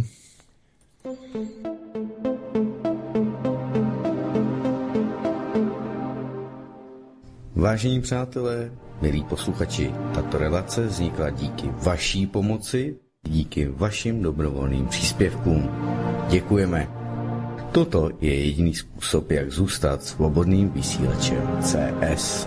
Vážení přátelé, milí posluchači, tato relace vznikla díky vaší pomoci, díky vašim dobrovolným příspěvkům. Děkujeme. Toto je jediný způsob, jak zůstat svobodným vysílačem C S.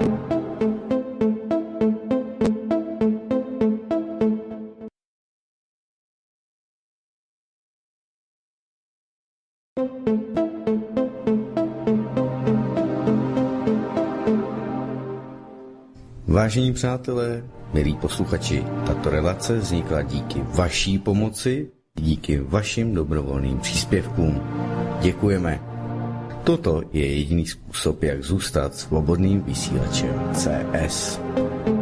Vážení přátelé, milí posluchači, tato relace vznikla díky vaší pomoci, díky vašim dobrovolným příspěvkům. Děkujeme. Toto je jediný způsob, jak zůstat svobodným vysílačem C S.